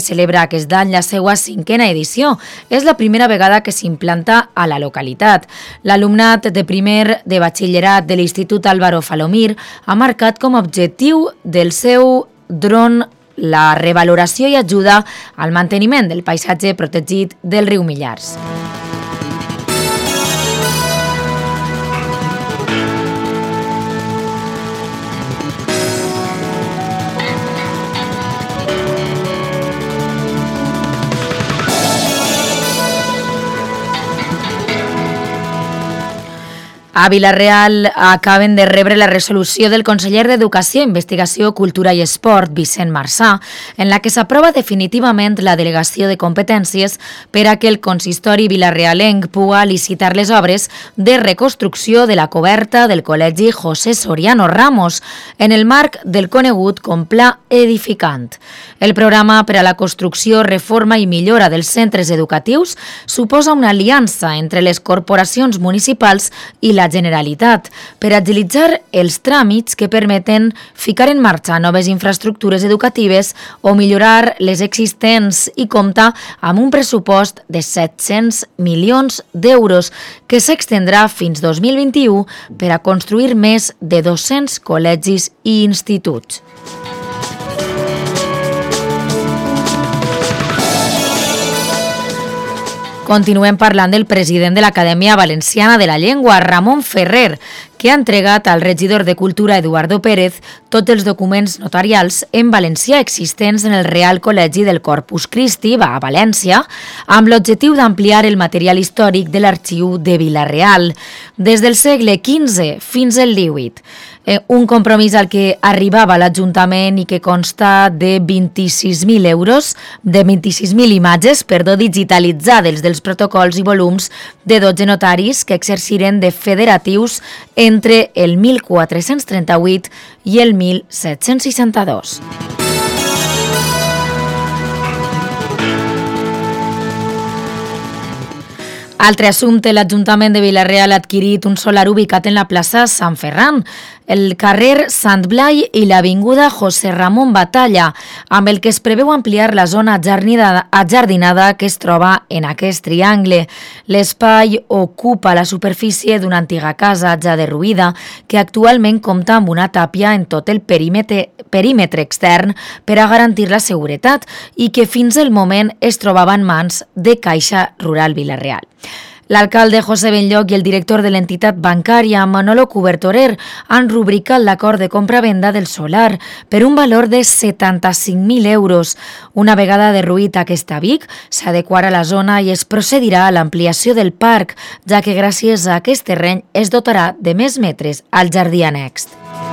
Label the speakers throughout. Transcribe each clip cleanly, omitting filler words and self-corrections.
Speaker 1: celebra aquest any la seva 5a edició. És la primera vegada que s'implanta a la localitat. L'alumnat de primer de batxillerat de l'Institut Álvaro Falomir ha marcat com a objectiu del seu dron la revaloració i ajuda al manteniment del paisatge protegit del riu Millars. A Vila-real acaben de rebre la resolució del conseller d'Educació, Investigació, Cultura i Esport, Vicent Marsà, en la que s'aprova definitivament la delegació de competències per a que el consistori vilarealenc pugui licitar les obres de reconstrucció de la coberta del Col·legi José Soriano Ramos, en el marc del conegut com Pla Edificant. El programa per a la construcció, reforma i millora dels centres educatius suposa una aliança entre les corporacions municipals i la Generalitat per agilitzar els tràmits que permeten ficar en marxa noves infraestructures educatives o millorar les existents i compta amb un pressupost de 700 milions d'euros que s'extendrà fins 2021 per a construir més de 200 col·legis i instituts. Continuem parlant del president de l'Acadèmia Valenciana de la Llengua, Ramon Ferrer, que ha entregat al regidor de Cultura, Eduardo Pérez, tots els documents notarials en valencià existents en el Real Col·legi del Corpus Christi, a València, amb l'objectiu d'ampliar el material històric de l'arxiu de Vila-real, des del segle XV fins al XVIII. Un compromís al que arribava l'Ajuntament i que consta de 26.000 euros, de 26.000 imatges, digitalitzades dels protocols i volums de 12 notaris que exerciren de federatius entre el 1438 i el 1762. Altre assumpte, l'Ajuntament de Vila-real ha adquirit un solar ubicat en la plaça Sant Ferran, el carrer Sant Blai i l'avinguda José Ramon Batalla, amb el que es preveu ampliar la zona ajardinada que es troba en aquest triangle. L'espai ocupa la superfície d'una antiga casa ja derruïda que actualment compta amb una tàpia en tot el perímetre extern per a garantir la seguretat i que fins al moment es trobava en mans de Caixa Rural Vila-real. L'alcalde José Benlloc i el director de l'entitat bancària Manolo Cubertorer han rubricat l'acord de compra-venda del solar per un valor de 75.000 euros. Una vegada derruït aquest avic, s'adequarà la zona i es procedirà a l'ampliació del parc, ja que gràcies a aquest terreny es dotarà de més metres al jardí annex.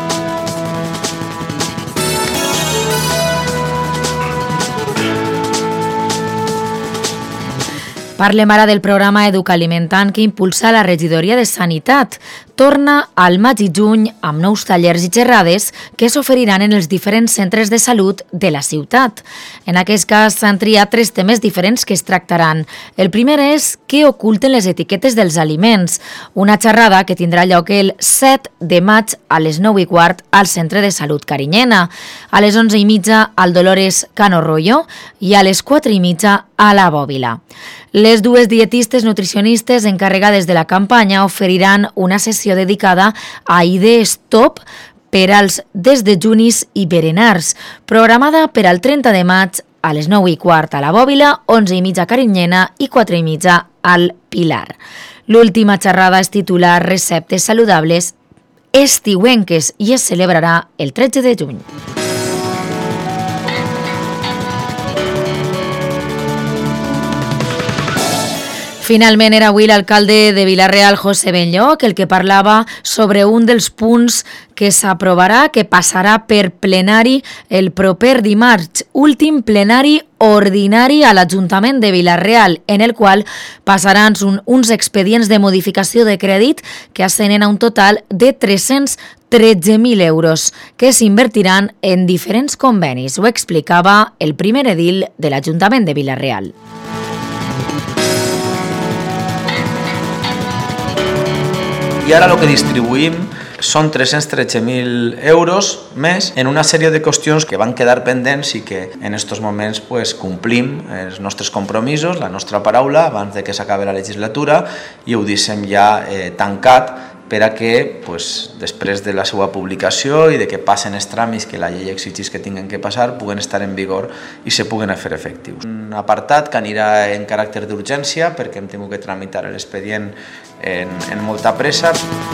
Speaker 1: Parlem ara del programa Educalimentant que impulsa la regidoria de Sanitat. Torna al maig i juny amb nous tallers i xerrades que s'oferiran en els diferents centres de salut de la ciutat. En aquest cas s'han triat 3 temes diferents que es tractaran. El primer és què oculten les etiquetes dels aliments, una xerrada que tindrà lloc el 7 de maig a les 9:15 al Centre de Salut Carinyena, a les 11:30 al Dolores Cano Royo i a les 4:30 a la Bòbila. Les dues dietistes nutricionistes encarregades de la campanya oferiran una sessió dedicada a idees top per als desdejunis i berenars, programada per al 30 de maig a les 9:15 a la Bòbila, 11:30 a Carinyena i 4:30 al Pilar. L'última xerrada es titula Receptes saludables estiuenques i es celebrarà el 13 de juny. Finalment era avui l'alcalde de Vila-real, José Benlloc, el que parlava sobre un dels punts que s'aprovarà, que passarà per plenari el proper dimarts, últim plenari ordinari a l'Ajuntament de Vila-real, en el qual passaran uns expedients de modificació de crèdit que ascenen a un total de 313.000 euros, que s'invertiran en diferents convenis. Ho explicava el primer edil de l'Ajuntament de Vila-real.
Speaker 2: I ara el que distribuïm Són 313.000 euros més en una sèrie de qüestions que van quedar pendents i que en aquests moments complim els nostres compromisos, la nostra paraula, abans de que s'acabi la legislatura, i ho deixem ja tancat per a que després de la seva publicació i de que passen els tràmits que la llei exigeix que tinguin que passar puguen estar en vigor i se puguen fer efectius. Un apartat que anirà en caràcter d'urgència perquè hem tingut que tramitar l'expedient en molta pressa.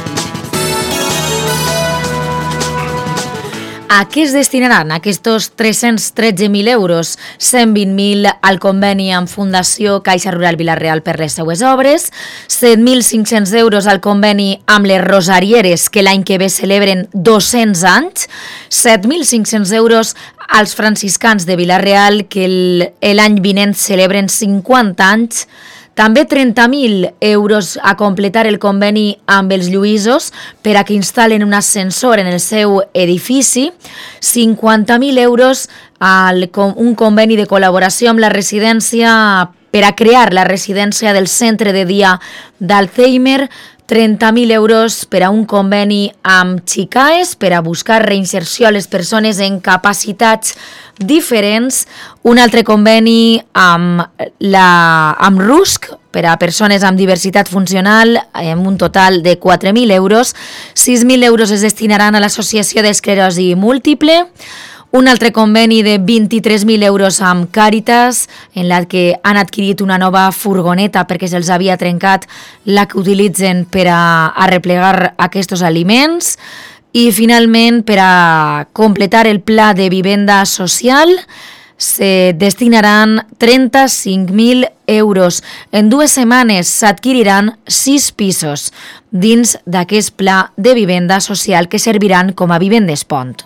Speaker 1: A què es destinaran aquests 313.000 euros? 120.000 al conveni amb Fundació Caixa Rural Vila-real per les seues obres, 7.500 euros al conveni amb les Rosarieres, que l'any que ve celebren 200 anys, 7.500 euros als franciscans de Vila-real, que l'any vinent celebren 50 anys, també 30.000 euros a completar el conveni amb els Lluïsos per a que instal·len un ascensor en el seu edifici, 50.000 euros un conveni de col·laboració amb la residència per a crear la residència del centre de dia d'Alzheimer, 30.000 euros per a un conveni amb Xicaes per a buscar reinserció a les persones en capacitats diferents, un altre conveni amb RUSC per a persones amb diversitat funcional amb un total de 4.000 euros, 6.000 euros es destinaran a l'Associació d'Esclerosi Múltiple, un altre conveni de 23.000 euros amb Càritas, en la que han adquirit una nova furgoneta perquè se'ls havia trencat la que utilitzen per a replegar aquests aliments. I finalment, per a completar el pla de vivenda social, se destinaran 35.000 euros. En 2 setmanes s'adquiriran 6 pisos dins d'aquest pla de vivenda social que serviran com a vivendes pont.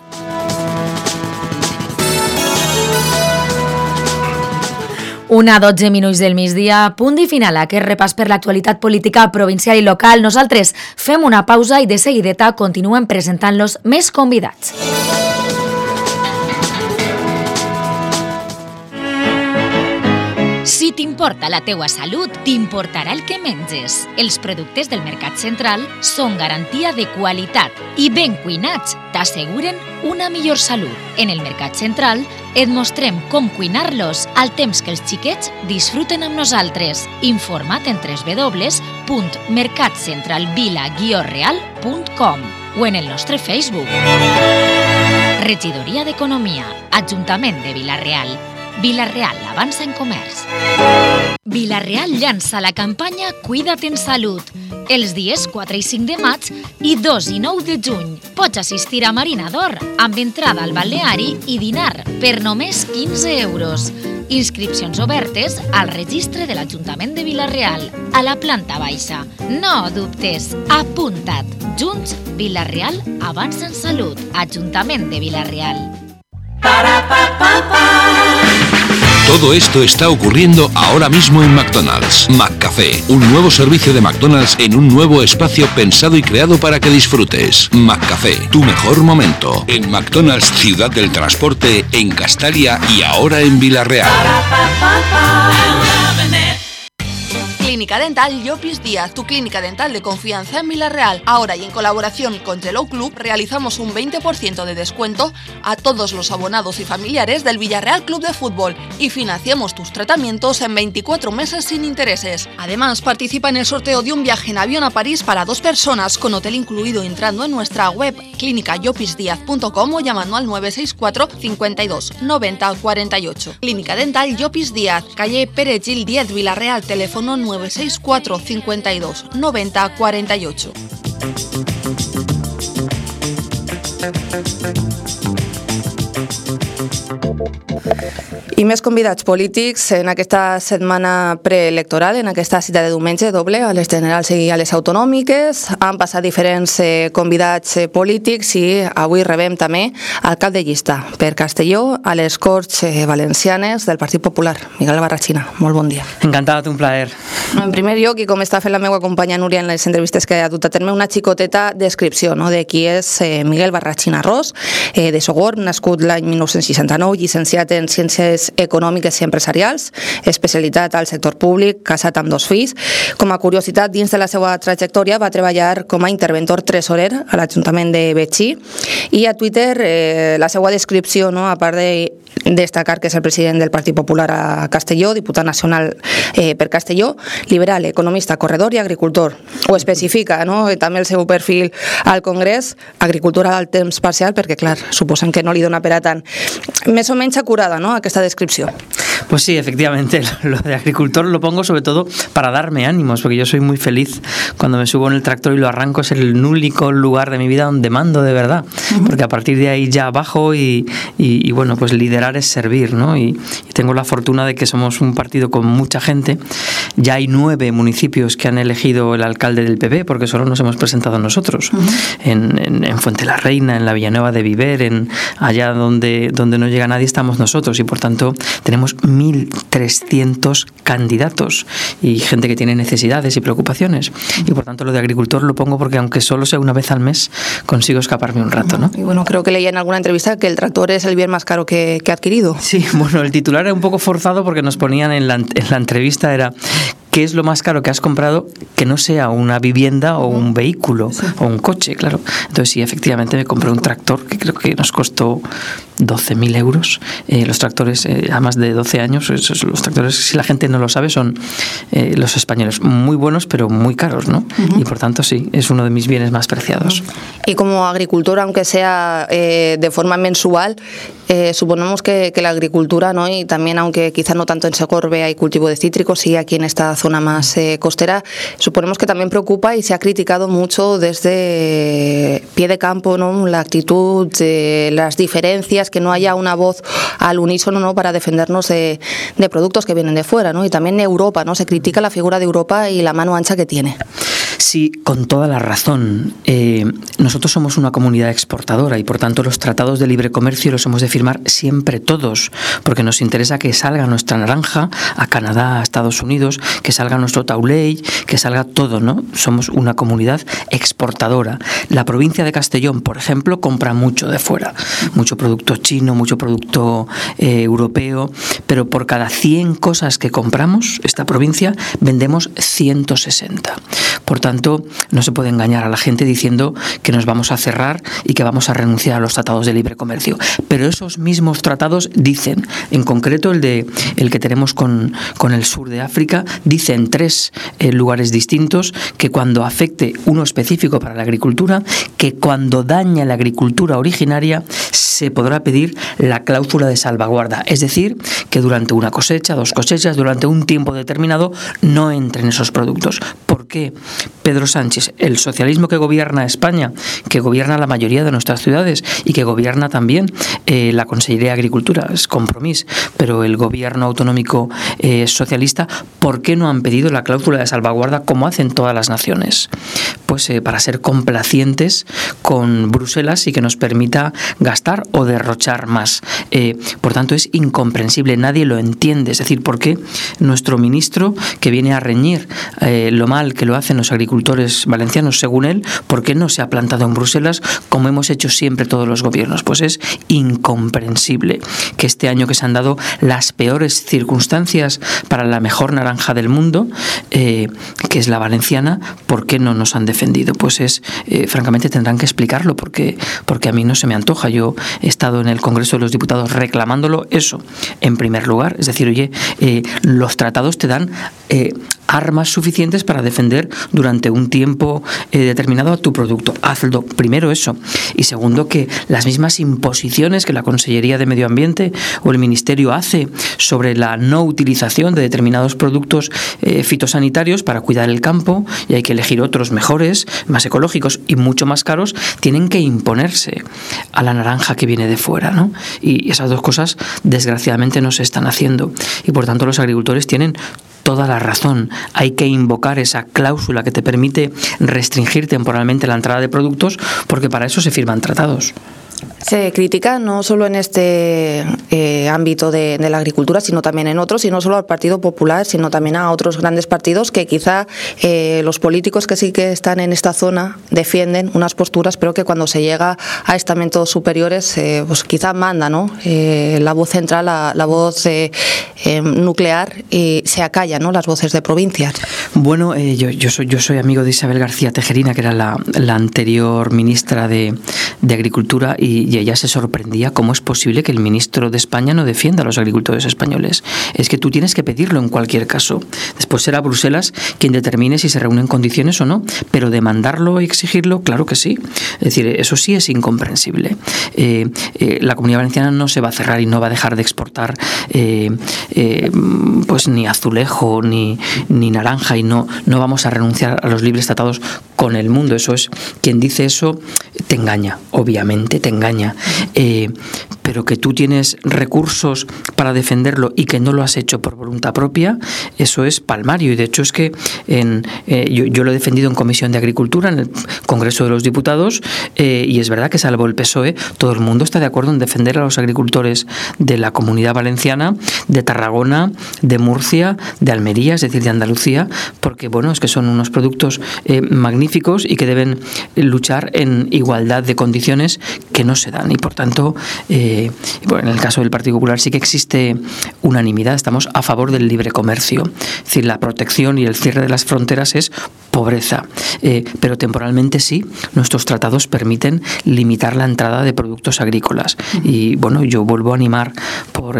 Speaker 1: Una 12 minuts del migdia, punt i final a aquest repàs per l'actualitat política provincial i local. Nosaltres fem una pausa i de seguideta continuem presentant-los més convidats.
Speaker 3: Si t'importa la teua salut, t'importarà el que menges. Els productes del Mercat Central són garantia de qualitat i ben cuinats t'asseguren una millor salut. En el Mercat Central et mostrem com cuinar-los al temps que els xiquets disfruten amb nosaltres. Informa't en www.mercatcentralvila-real.com o en el nostre Facebook. Regidoria d'Economia, Ajuntament de Vila-real. Vila-real avança en comerç. Vila-real llança la campanya Cuida't en Salut els dies 4 i 5 de maig i 2 i 9 de juny. Pots assistir a Marina d'Or amb entrada al balneari i dinar per només 15 euros. Inscripcions obertes al registre de l'Ajuntament de Vila-real, a la planta baixa. No dubtes, apunta't. Junts, Vila-real avança en salut. Ajuntament de Vila-real.
Speaker 4: Todo esto está ocurriendo ahora mismo en McDonald's. McCafé, un nuevo servicio de McDonald's en un nuevo espacio pensado y creado para que disfrutes. McCafé, tu mejor momento. En McDonald's Ciudad del Transporte, en Castalia y ahora en Vila-real.
Speaker 5: Clínica Dental Llopis Díaz, tu clínica dental de confianza en Vila-real. Ahora y en colaboración con Hello Club realizamos un 20% de descuento a todos los abonados y familiares del Villarreal Club de Fútbol y financiamos tus tratamientos en 24 meses sin intereses. Además, participa en el sorteo de un viaje en avión a París para 2 personas con hotel incluido entrando en nuestra web clínicallopisdiaz.com o llamando al 964 52 90 48. Clínica Dental Llopis Díaz, calle Pere Gil 10, Vila-real, teléfono 964 52 90 48. I més convidats polítics en aquesta setmana preelectoral, en aquesta cita de diumenge doble a les generals i a les autonòmiques. Han passat diferents convidats polítics i avui rebem també el cap de llista per Castelló a les Corts Valencianes del Partit Popular, Miguel Barrachina. Molt bon dia.
Speaker 6: Encantat, un plaer. En primer lloc, i com està fent la meva companya Núria en les entrevistes que ha dut a terme, una xicoteta descripció, no?, de qui és Miguel Barrachín Arròs, de Sogorb, nascut l'any 1969, llicenciat en Ciències Econòmiques i Empresarials, especialitat al sector públic, casat amb 2 fills. Com a curiositat, dins de la seva trajectòria va treballar com a interventor tresorer a l'Ajuntament de Betxí, i a Twitter la seva descripció, no?, a part de destacar que és el president del Partit Popular a Castelló, diputat nacional per Castelló, liberal, economista, corredor i agricultor. Ho especifica, no?, també el seu perfil al Congrés, agricultura al temps parcial, perquè, clar, suposen que no li dona per a tant. Més o menys acurada, ¿no?, aquesta descripció.
Speaker 7: Pues sí, efectivamente, lo de agricultor lo pongo sobre todo para darme ánimos, porque yo soy muy feliz cuando me subo en el tractor y lo arranco. Es el único lugar de mi vida donde mando de verdad, porque a partir de ahí ya bajo y bueno, pues liderar es servir, ¿no? Y tengo la fortuna de que somos un partido con mucha gente. Ya hay 9 municipios que han elegido el alcalde del PP, porque solo nos hemos presentado nosotros. En Fuente la Reina, en la Villanueva de Viver, allá donde no llega nadie estamos nosotros, y por tanto tenemos 1.300 candidatos y gente que tiene necesidades y preocupaciones, y por tanto lo de agricultor lo pongo porque aunque solo sea una vez al mes consigo escaparme un rato, ¿no?
Speaker 6: Y bueno, creo que leía en alguna entrevista que el tractor es el bien más caro que ha adquirido.
Speaker 7: Sí, bueno, el titular era un poco forzado porque nos ponían en la entrevista, era ¿qué es lo más caro que has comprado que no sea una vivienda o un vehículo o un coche? Claro. Entonces sí, efectivamente me compré un tractor que creo que nos costó 12.000 euros. Los tractores a más de 12 años, los tractores, si la gente no lo sabe, son los españoles muy buenos pero muy caros, ¿no? Y por tanto sí, es uno de mis bienes más preciados.
Speaker 6: Y como agricultor, aunque sea de forma mensual, suponemos que la agricultura, ¿no?, y también, aunque quizá no tanto en Sogorb hay cultivo de cítricos, sí aquí en esta zona más costera, suponemos que también preocupa y se ha criticado mucho desde pie de campo, ¿no?, la actitud, las diferencias, que no haya una voz al unísono, ¿no?, para defendernos de productos que vienen de fuera, ¿no? Y también Europa, ¿no?, se critica la figura de Europa y la mano ancha que tiene.
Speaker 7: Sí, con toda la razón. Nosotros somos una comunidad exportadora y por tanto los tratados de libre comercio los hemos de firmar siempre todos, porque nos interesa que salga nuestra naranja a Canadá, a Estados Unidos, que salga nuestro taulei, que salga todo, ¿no? Somos una comunidad exportadora. La provincia de Castellón, por ejemplo, compra mucho de fuera, mucho producto chino, mucho producto europeo, pero por cada 100 cosas que compramos, esta provincia, vendemos 160. Por tanto, no se puede engañar a la gente diciendo que nos vamos a cerrar y que vamos a renunciar a los tratados de libre comercio. Pero esos mismos tratados dicen, en concreto el que tenemos con el sur de África, dice en 3 lugares distintos que cuando afecte uno específico para la agricultura, que cuando daña la agricultura originaria se podrá pedir la cláusula de salvaguarda, es decir, que durante una cosecha, 2 cosechas, durante un tiempo determinado no entren esos productos. ¿Por qué? Pedro Sánchez, el socialismo que gobierna España, que gobierna la mayoría de nuestras ciudades y que gobierna también la Consellería de Agricultura, es Compromís, pero el gobierno autonómico socialista, ¿por qué no han pedido la cláusula de salvaguarda como hacen todas las naciones? Pues para ser complacientes con Bruselas y que nos permita gastar o derrochar más. Por tanto, es incomprensible, nadie lo entiende. Es decir, ¿por qué nuestro ministro, que viene a reñir lo mal que lo hacen los agricultores valencianos, según él, ¿por qué no se ha plantado en Bruselas como hemos hecho siempre todos los gobiernos? Pues es incomprensible que este año que se han dado las peores circunstancias para la mejor naranja del mundo, que es la valenciana, ¿por qué no nos han defendido? Pues francamente tendrán que explicarlo, porque a mí no se me antoja. Yo he estado en el Congreso de los Diputados reclamándolo eso, en primer lugar. Es decir, oye, los tratados te dan armas suficientes para defender durante un tiempo determinado a tu producto. Hazlo primero eso. Y segundo, que las mismas imposiciones que la Consellería de Medio Ambiente o el Ministerio hace sobre la no utilización de determinados productos fitosanitarios para cuidar el campo, y hay que elegir otros mejores, más ecológicos y mucho más caros, tienen que imponerse a la naranja que viene de fuera, ¿no? Y esas 2 cosas desgraciadamente no se están haciendo, y por tanto los agricultores tienen toda la razón. Hay que invocar esa cláusula que te permite restringir temporalmente la entrada de productos, porque para eso se firman tratados.
Speaker 6: Se critica no solo en este ámbito de la agricultura, sino también en otros, y no solo al Partido Popular, sino también a otros grandes partidos que quizá los políticos que sí que están en esta zona defienden unas posturas, pero que cuando se llega a estamentos superiores pues quizá manda, ¿no? La voz central, la voz nuclear, y se acalla, ¿no? Las voces de provincias.
Speaker 7: Bueno, yo soy amigo de Isabel García Tejerina, que era la anterior ministra de Agricultura, y ella se sorprendía cómo es posible que el ministro de España no defienda a los agricultores españoles. Es que tú tienes que pedirlo en cualquier caso. Después será Bruselas quien determine si se reúnen condiciones o no, pero demandarlo y exigirlo, claro que sí. Es decir, eso sí es incomprensible. La Comunidad Valenciana no se va a cerrar y no va a dejar de exportar pues ni azulejo ni naranja, y no vamos a renunciar a los libres tratados con el mundo. Eso es, quien dice eso te engaña, obviamente te engaña, pero que tú tienes recursos para defenderlo y que no lo has hecho por voluntad propia, eso es palmario. Y de hecho es que yo lo he defendido en Comisión de Agricultura, en el Congreso de los Diputados, y es verdad que salvo el PSOE, todo el mundo está de acuerdo en defender a los agricultores de la Comunidad Valenciana, de Tarragona, de Murcia, de Almería, es decir, de Andalucía, porque bueno, es que son unos productos magníficos y que deben luchar en igualdad de condiciones que no se dan. Y por tanto, bueno, en el caso del Partido Popular sí que existe unanimidad, estamos a favor del libre comercio. Es decir, la protección y el cierre de las fronteras es pobreza, pero temporalmente sí, nuestros tratados permiten limitar la entrada de productos agrícolas. Y bueno, yo vuelvo a animar por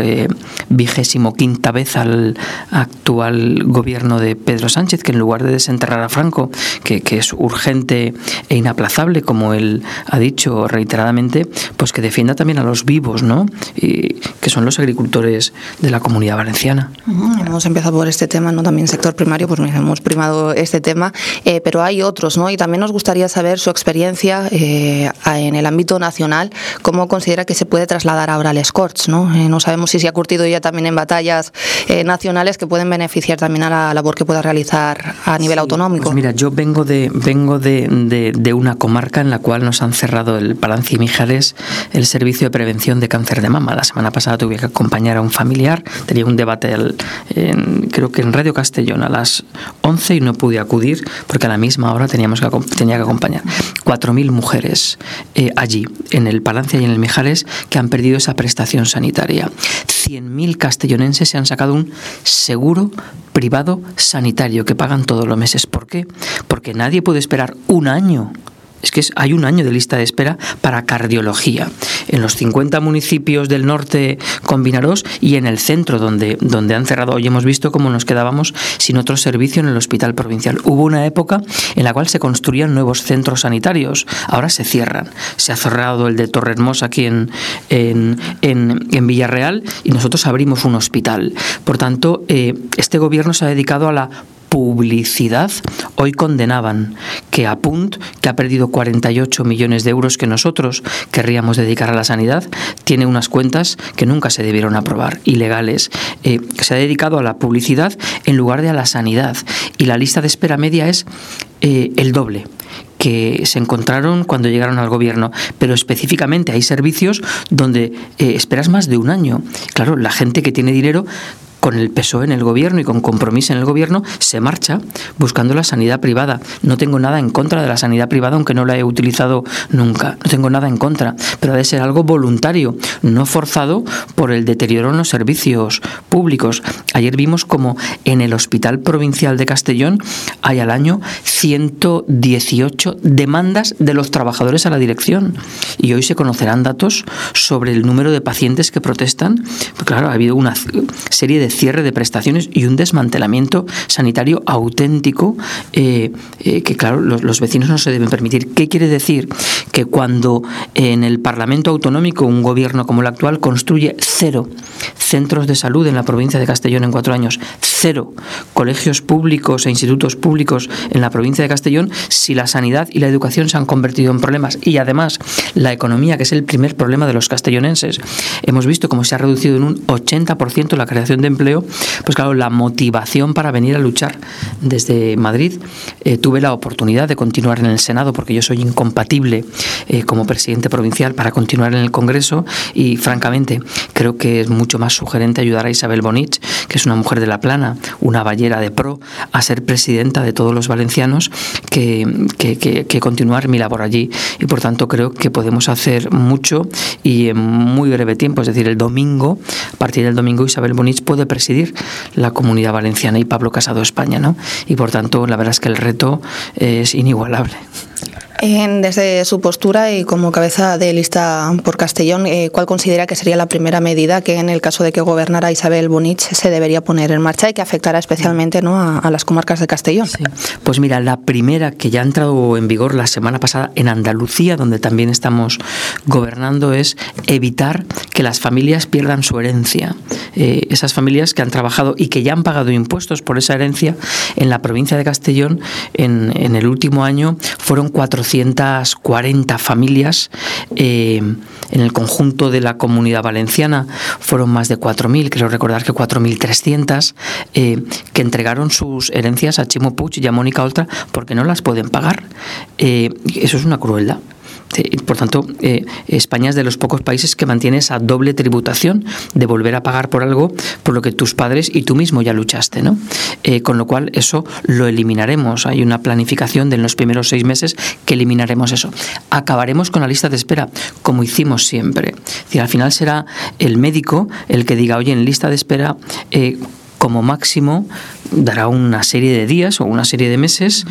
Speaker 7: 25ª vez al actual gobierno de Pedro Sánchez, que en lugar de desenterrar a Franco, que es urgente e inaplazable, como él ha dicho reiteradamente, pues que defienda también a los vivos, ¿no? Y que son los agricultores de la Comunidad Valenciana.
Speaker 6: Hemos empezado por este tema, ¿no? También sector primario, pues mira, hemos primado este tema, pero hay otros, ¿no? Y también nos gustaría saber su experiencia en el ámbito nacional, cómo considera que se puede trasladar ahora al Escorts, ¿no? No sabemos si se ha curtido ya también en batallas nacionales que pueden beneficiar también a la labor que pueda realizar a nivel autonómico.
Speaker 7: Pues mira, yo vengo de una comarca en la cual nos han cerrado el Palancia y Mijares el servicio de prevención de cáncer de mama. La semana pasada tuve que acompañar a un familiar, tenía un debate creo que en Radio Castellón a las 11 y no pude acudir porque a la misma hora tenía que acompañar. 4.000 mujeres allí, en el Palancia y en el Mijares, que han perdido esa prestación sanitaria. 100.000 castellonenses se han sacado un seguro privado sanitario que pagan todos los meses. ¿Por qué? Porque nadie puede esperar un año. Es que hay un año de lista de espera para cardiología en los 50 municipios del norte con Vinarós y en el centro donde han cerrado. Hoy hemos visto cómo nos quedábamos sin otro servicio en el hospital provincial. Hubo una época en la cual se construían nuevos centros sanitarios, ahora se cierran. Se ha cerrado el de Torrehermosa aquí en Villarreal y nosotros abrimos un hospital. Por tanto, este gobierno se ha dedicado a la publicidad. Hoy condenaban que Apunt, que ha perdido 48 millones de euros que nosotros querríamos dedicar a la sanidad, tiene unas cuentas que nunca se debieron aprobar, ilegales. Se ha dedicado a la publicidad en lugar de a la sanidad. Y la lista de espera media es el doble que se encontraron cuando llegaron al gobierno, pero específicamente hay servicios donde esperas más de un año. Claro, la gente que tiene dinero con el PSOE en el gobierno y con Compromís en el gobierno se marcha buscando la sanidad privada. No tengo nada en contra de la sanidad privada, aunque no la he utilizado nunca. No tengo nada en contra, pero ha de ser algo voluntario, no forzado por el deterioro en los servicios públicos. Ayer vimos como en el Hospital Provincial de Castellón hay al año 118 demandas de los trabajadores a la dirección. Y hoy se conocerán datos sobre el número de pacientes que protestan. Porque, claro, ha habido una serie de cierre de prestaciones y un desmantelamiento sanitario auténtico que claro, los vecinos no se deben permitir. ¿Qué quiere decir? Que cuando en el Parlamento Autonómico un gobierno como el actual construye 0 centros de salud en la provincia de Castellón en 4 años, 0 colegios públicos e institutos públicos en la provincia de Castellón si la sanidad y la educación se han convertido en problemas. Y además, la economía, que es el primer problema de los castellonenses. Hemos visto cómo se ha reducido en un 80% la creación de empleo. Pues claro, la motivación para venir a luchar desde Madrid. Tuve la oportunidad de continuar en el Senado porque yo soy incompatible como presidente provincial para continuar en el Congreso y francamente creo que es mucho más sugerente ayudar a Isabel Bonich, que es una mujer de La Plana, una vallera de pro, a ser presidenta de todos los valencianos que continuar mi labor allí. Y por tanto creo que podemos hacer mucho y en muy breve tiempo, es decir, el domingo, a partir del domingo, Isabel Bonich puede presidir la Comunidad Valenciana y Pablo Casado España, ¿no? Y por tanto la verdad es que el reto es inigualable.
Speaker 6: Desde su postura y como cabeza de lista por Castellón, ¿cuál considera que sería la primera medida que en el caso de que gobernara Isabel Bonich se debería poner en marcha y que afectará especialmente, ¿no?, a las comarcas de Castellón?
Speaker 7: Sí. Pues mira, la primera que ya ha entrado en vigor la semana pasada en Andalucía, donde también estamos gobernando, es evitar que las familias pierdan su herencia. Esas familias que han trabajado y que ya han pagado impuestos por esa herencia en la provincia de Castellón en el último año fueron 440 familias. En el conjunto de la Comunidad Valenciana fueron más de 4.000, creo recordar que 4.300, que entregaron sus herencias a Chimo Puig y a Mónica Oltra porque no las pueden pagar. Eso es una crueldad. Por tanto, España es de los pocos países que mantiene esa doble tributación de volver a pagar por algo por lo que tus padres y tú mismo ya luchaste, ¿no? Con lo cual eso lo eliminaremos. Hay una planificación de en los primeros 6 meses que eliminaremos eso. Acabaremos con la lista de espera, como hicimos siempre. Es decir, al final será el médico el que diga, oye, en lista de espera como máximo dará una serie de días o una serie de meses,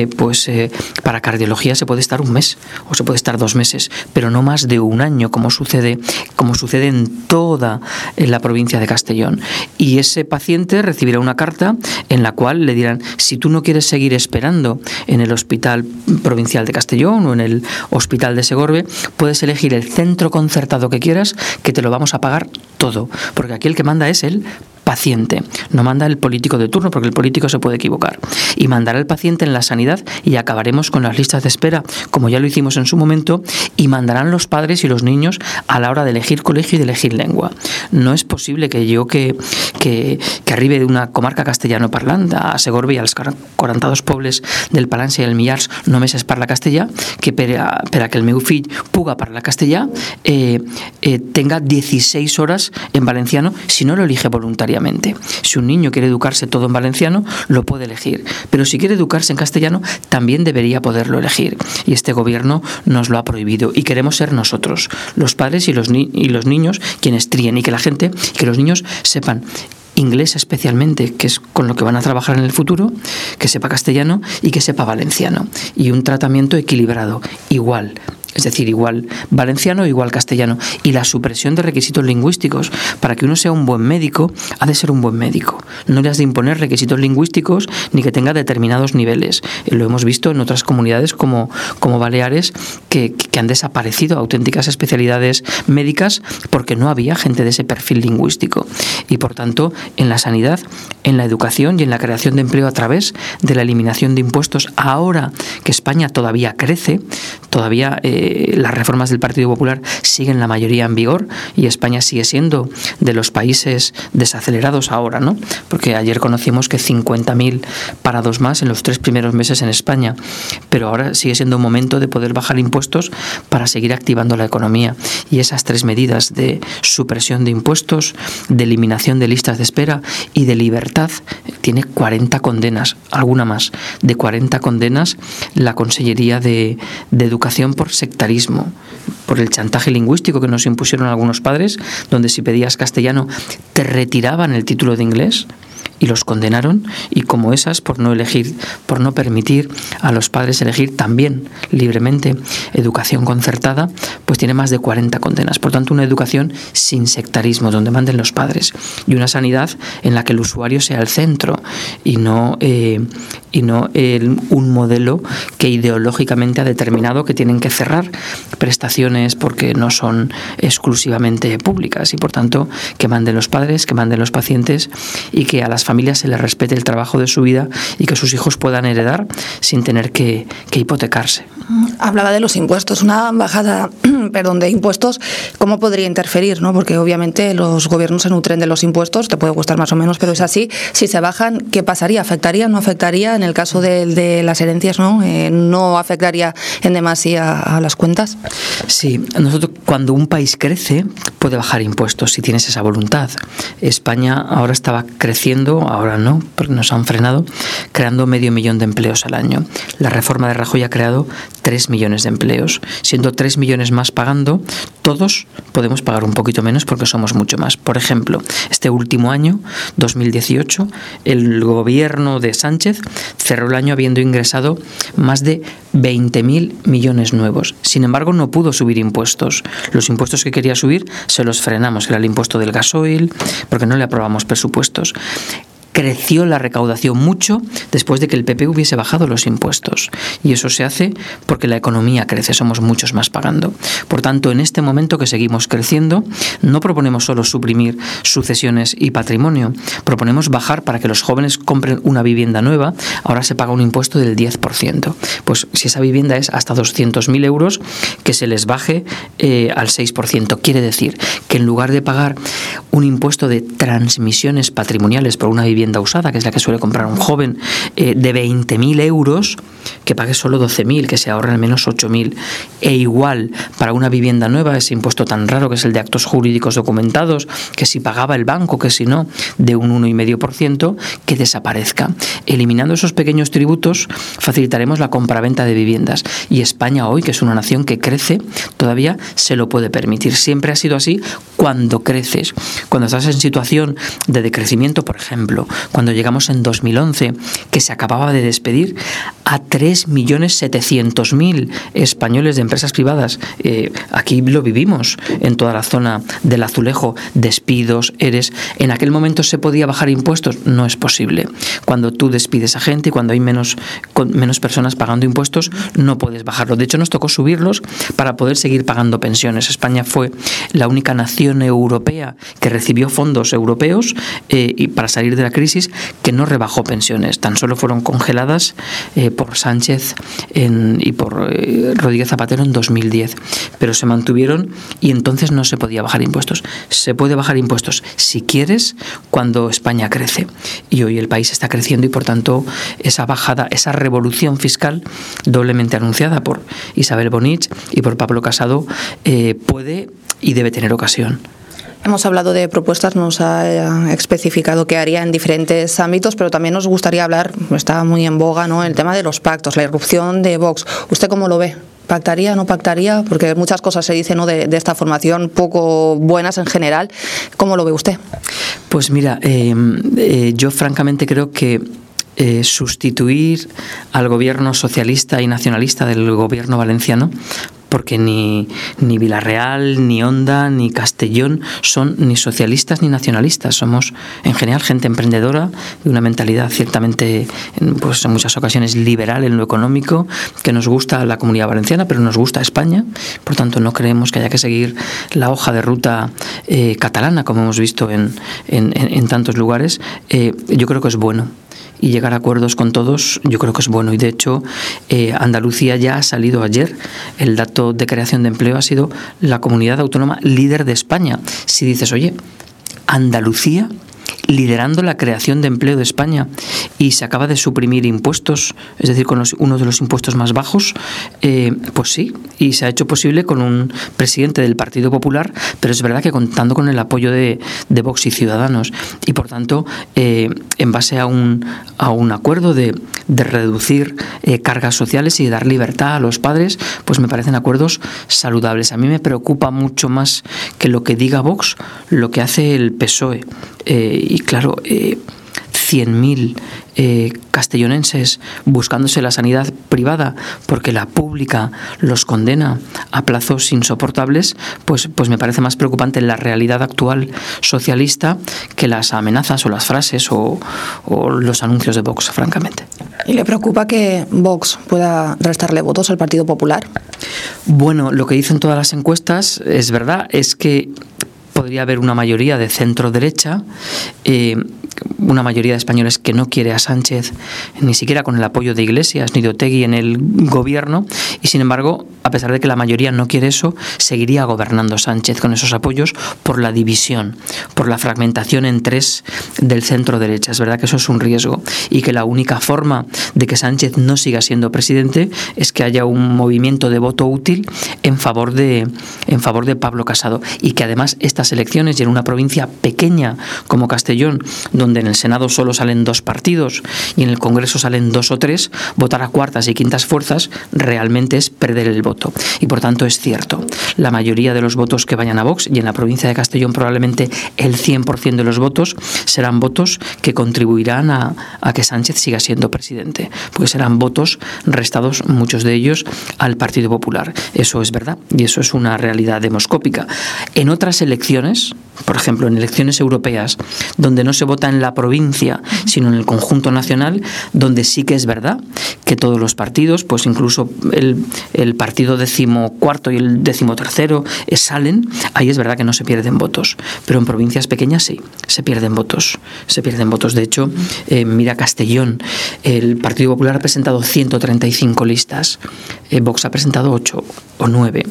Speaker 7: para cardiología se puede estar 1 mes o se puede estar 2 meses, pero no más de 1 año, como sucede en toda la provincia de Castellón. Y ese paciente recibirá una carta en la cual le dirán, si tú no quieres seguir esperando en el Hospital Provincial de Castellón o en el Hospital de Segorbe, puedes elegir el centro concertado que quieras, que te lo vamos a pagar todo, porque aquí el que manda es el paciente, no manda el político de turno, porque el político se puede equivocar, y mandará el paciente en la sanidad y acabaremos con las listas de espera, como ya lo hicimos en su momento, y mandarán los padres y los niños a la hora de elegir colegio y de elegir lengua. No es posible que yo que arribe de una comarca castellano parlant a Segorbe y als 42 pobles del Palància i el Millars només es parla castellà, que per a que el meu fill puga parlar castellà tenga 16 horas en valenciano si no lo elige voluntariamente. Si un niño quiere educarse todo en valenciano, lo puede elegir, pero si quiere educarse en castellano, también debería poderlo elegir. Y este gobierno nos lo ha prohibido y queremos ser nosotros, los padres y los niños, quienes tríen, y que los niños sepan inglés especialmente, que es con lo que van a trabajar en el futuro, que sepa castellano y que sepa valenciano. Y un tratamiento equilibrado, igual. Es decir, igual valenciano, igual castellano. Y la supresión de requisitos lingüísticos. Para que uno sea un buen médico, ha de ser un buen médico. No le has de imponer requisitos lingüísticos ni que tenga determinados niveles. Lo hemos visto en otras comunidades como Baleares, que han desaparecido auténticas especialidades médicas porque no había gente de ese perfil lingüístico. Y por tanto, en la sanidad, en la educación y en la creación de empleo a través de la eliminación de impuestos, ahora que España todavía crece, todavía las reformas del Partido Popular siguen la mayoría en vigor y España sigue siendo de los países desacelerados ahora, ¿no? Porque ayer conocimos que 50.000 parados más en los 3 primeros meses en España, pero ahora sigue siendo un momento de poder bajar impuestos para seguir activando la economía. Y esas 3 medidas de supresión de impuestos, de eliminación de listas de espera y de libertad, tiene 40 condenas, alguna más, de 40 condenas la Consellería de Educación por sectarismo, por el chantaje lingüístico que nos impusieron algunos padres, donde si pedías castellano te retiraban el título de inglés, y los condenaron, y como esas por no permitir a los padres elegir también libremente educación concertada, pues tiene más de 40 condenas. Por tanto, una educación sin sectarismo, donde manden los padres, y una sanidad en la que el usuario sea el centro y no un modelo que ideológicamente ha determinado que tienen que cerrar prestaciones porque no son exclusivamente públicas, y por tanto que manden los padres, que manden los pacientes, y que a las familias se les respete el trabajo de su vida y que sus hijos puedan heredar sin tener que hipotecarse.
Speaker 6: Hablaba de los impuestos, una bajada de impuestos, ¿cómo podría interferir? ¿No? Porque obviamente los gobiernos se nutren de los impuestos, te puede gustar más o menos, pero es así. Si se bajan, ¿qué pasaría? ¿Afectaría? ¿No afectaría? En el caso de las herencias, ¿no afectaría en demasía a las cuentas?
Speaker 7: Sí, nosotros cuando un país crece puede bajar impuestos si tienes esa voluntad. España ahora estaba creciendo, ahora no, porque nos han frenado, creando 500.000 de empleos al año. La reforma de Rajoy ha creado 3 millones de empleos. Siendo 3 millones más pagando, todos podemos pagar un poquito menos porque somos mucho más. Por ejemplo, este último año, 2018, el gobierno de Sánchez cerró el año habiendo ingresado más de 20.000 millones nuevos. Sin embargo, no pudo subir impuestos. Los impuestos que quería subir se los frenamos, que era el impuesto del gasoil, porque no le aprobamos presupuestos. Creció la recaudación mucho después de que el PP hubiese bajado los impuestos. Y eso se hace porque la economía crece, somos muchos más pagando. Por tanto, en este momento que seguimos creciendo, no proponemos solo suprimir sucesiones y patrimonio, proponemos bajar para que los jóvenes compren una vivienda nueva. Ahora se paga un impuesto del 10%. Pues si esa vivienda es hasta 200.000 euros, que se les baje al 6%. Quiere decir que en lugar de pagar un impuesto de transmisiones patrimoniales por una vivienda usada, que es la que suele comprar un joven, de 20.000 euros, que pague solo 12.000, que se ahorren al menos 8.000. E igual, para una vivienda nueva, ese impuesto tan raro que es el de actos jurídicos documentados, que si pagaba el banco, que si no, de un 1,5%, que desaparezca. Eliminando esos pequeños tributos, facilitaremos la compraventa de viviendas. Y España hoy, que es una nación que crece, todavía se lo puede permitir. Siempre ha sido así cuando creces. Cuando estás en situación de decrecimiento, por ejemplo, cuando llegamos en 2011, que se acababa de despedir a 3.700.000 españoles de empresas privadas. Aquí lo vivimos, en toda la zona del Azulejo, despidos, ERES. En aquel momento se podía bajar impuestos, no es posible. Cuando tú despides a gente y cuando hay menos personas pagando impuestos, no puedes bajarlo. De hecho, nos tocó subirlos para poder seguir pagando pensiones. España fue la única nación europea que recibió fondos europeos y para salir de la crisis, que no rebajó pensiones. Tan solo fueron congeladas por Sánchez y por Rodríguez Zapatero en 2010. Pero se mantuvieron y entonces no se podía bajar impuestos. Se puede bajar impuestos si quieres cuando España crece. Y hoy el país está creciendo y por tanto esa bajada, esa revolución fiscal doblemente anunciada por Isabel Bonich y por Pablo Casado puede y debe tener ocasión.
Speaker 6: Hemos hablado de propuestas, nos ha especificado qué haría en diferentes ámbitos, pero también nos gustaría hablar, está muy en boga, ¿no?, el tema de los pactos, la irrupción de Vox. ¿Usted cómo lo ve? ¿Pactaría, no pactaría? Porque muchas cosas se dicen, ¿no?, de esta formación, poco buenas en general. ¿Cómo lo ve usted?
Speaker 7: Pues mira, yo francamente creo que sustituir al gobierno socialista y nacionalista del gobierno valenciano, porque ni Vila-real, ni Onda, ni Castellón son ni socialistas ni nacionalistas. Somos, en general, gente emprendedora, de una mentalidad ciertamente, pues en muchas ocasiones, liberal en lo económico, que nos gusta la Comunidad Valenciana, pero nos gusta España. Por tanto, no creemos que haya que seguir la hoja de ruta catalana, como hemos visto en tantos lugares. Yo creo que es bueno. Y llegar a acuerdos con todos, yo creo que es bueno. Y de hecho, Andalucía ya ha salido ayer. El dato de creación de empleo ha sido la comunidad autónoma líder de España. Si dices, oye, Andalucía liderando la creación de empleo de España y se acaba de suprimir impuestos, es decir, con uno de los impuestos más bajos, pues sí, y se ha hecho posible con un presidente del Partido Popular, pero es verdad que contando con el apoyo de Vox y Ciudadanos, y por tanto, en base a un acuerdo de reducir cargas sociales y de dar libertad a los padres, pues me parecen acuerdos saludables. A mí me preocupa mucho más que lo que diga Vox, lo que hace el PSOE. Y claro, 100.000 castellonenses buscándose la sanidad privada porque la pública los condena a plazos insoportables, pues me parece más preocupante la realidad actual socialista que las amenazas o las frases o los anuncios de Vox, francamente.
Speaker 6: ¿Y le preocupa que Vox pueda restarle votos al Partido Popular?
Speaker 7: Bueno, lo que dicen todas las encuestas es verdad, es que podría haber una mayoría de centro-derecha. una mayoría de españoles que no quiere a Sánchez, ni siquiera con el apoyo de Iglesias ni de Otegi en el gobierno, y sin embargo, a pesar de que la mayoría no quiere eso, seguiría gobernando Sánchez con esos apoyos por la división, por la fragmentación en tres del centro derecha. Es verdad que eso es un riesgo y que la única forma de que Sánchez no siga siendo presidente es que haya un movimiento de voto útil en favor de Pablo Casado, y que además estas elecciones, y en una provincia pequeña como Castellón, donde en el Senado solo salen 2 partidos y en el Congreso salen 2 o 3, votar a cuartas y quintas fuerzas realmente es perder el voto. Y por tanto es cierto, la mayoría de los votos que vayan a Vox, y en la provincia de Castellón probablemente el 100% de los votos, serán votos que contribuirán a que Sánchez siga siendo presidente, porque serán votos restados, muchos de ellos, al Partido Popular. Eso es verdad y eso es una realidad demoscópica. En otras elecciones, por ejemplo, en elecciones europeas, donde no se vota en la provincia, sino en el conjunto nacional, donde sí que es verdad que todos los partidos, pues incluso el partido 14º y el 13º salen, ahí es verdad que no se pierden votos, pero en provincias pequeñas sí, se pierden votos. De hecho, mira Castellón, el Partido Popular ha presentado 135 listas, Vox ha presentado 8 o 9,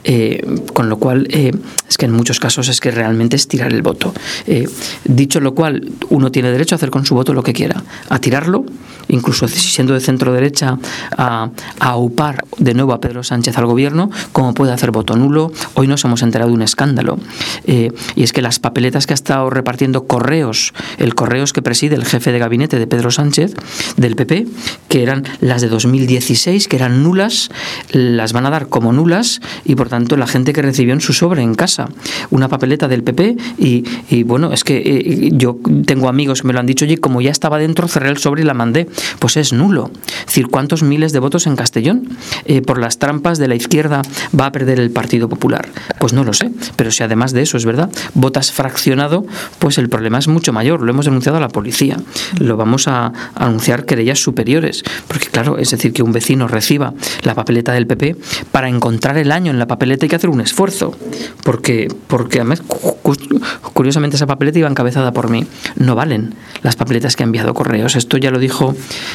Speaker 7: con lo cual es que en muchos casos es que realmente es tirar el voto. Dicho lo cual, uno tiene derecho a hacer con su voto lo que quiera, a tirarlo, incluso siendo de centro derecha, a aupar de nuevo a Pedro Sánchez al gobierno, como puede hacer voto nulo. Hoy nos hemos enterado de un escándalo, y es que las papeletas que ha estado repartiendo Correos, el Correos que preside el jefe de gabinete de Pedro Sánchez, del PP, que eran las de 2016, que eran nulas, las van a dar como nulas, y por tanto la gente que recibió en su sobre en casa una papeleta del PP, y bueno, es que yo tengo amigos que me lo han dicho, oye, como ya estaba dentro, cerré el sobre y la mandé. Pues es nulo. Es decir, ¿cuántos miles de votos en Castellón por las trampas de la izquierda va a perder el Partido Popular? Pues no lo sé, pero si además de eso es verdad, votas fraccionado, pues el problema es mucho mayor. Lo hemos denunciado a la policía, lo vamos a anunciar querellas superiores, porque claro, es decir, que un vecino reciba la papeleta del PP, para encontrar el año en la papeleta hay que hacer un esfuerzo, porque además, curiosamente, esa papeleta iba encabezada por mí. No valen las papeletas que ha enviado Correos. Esto ya lo dijo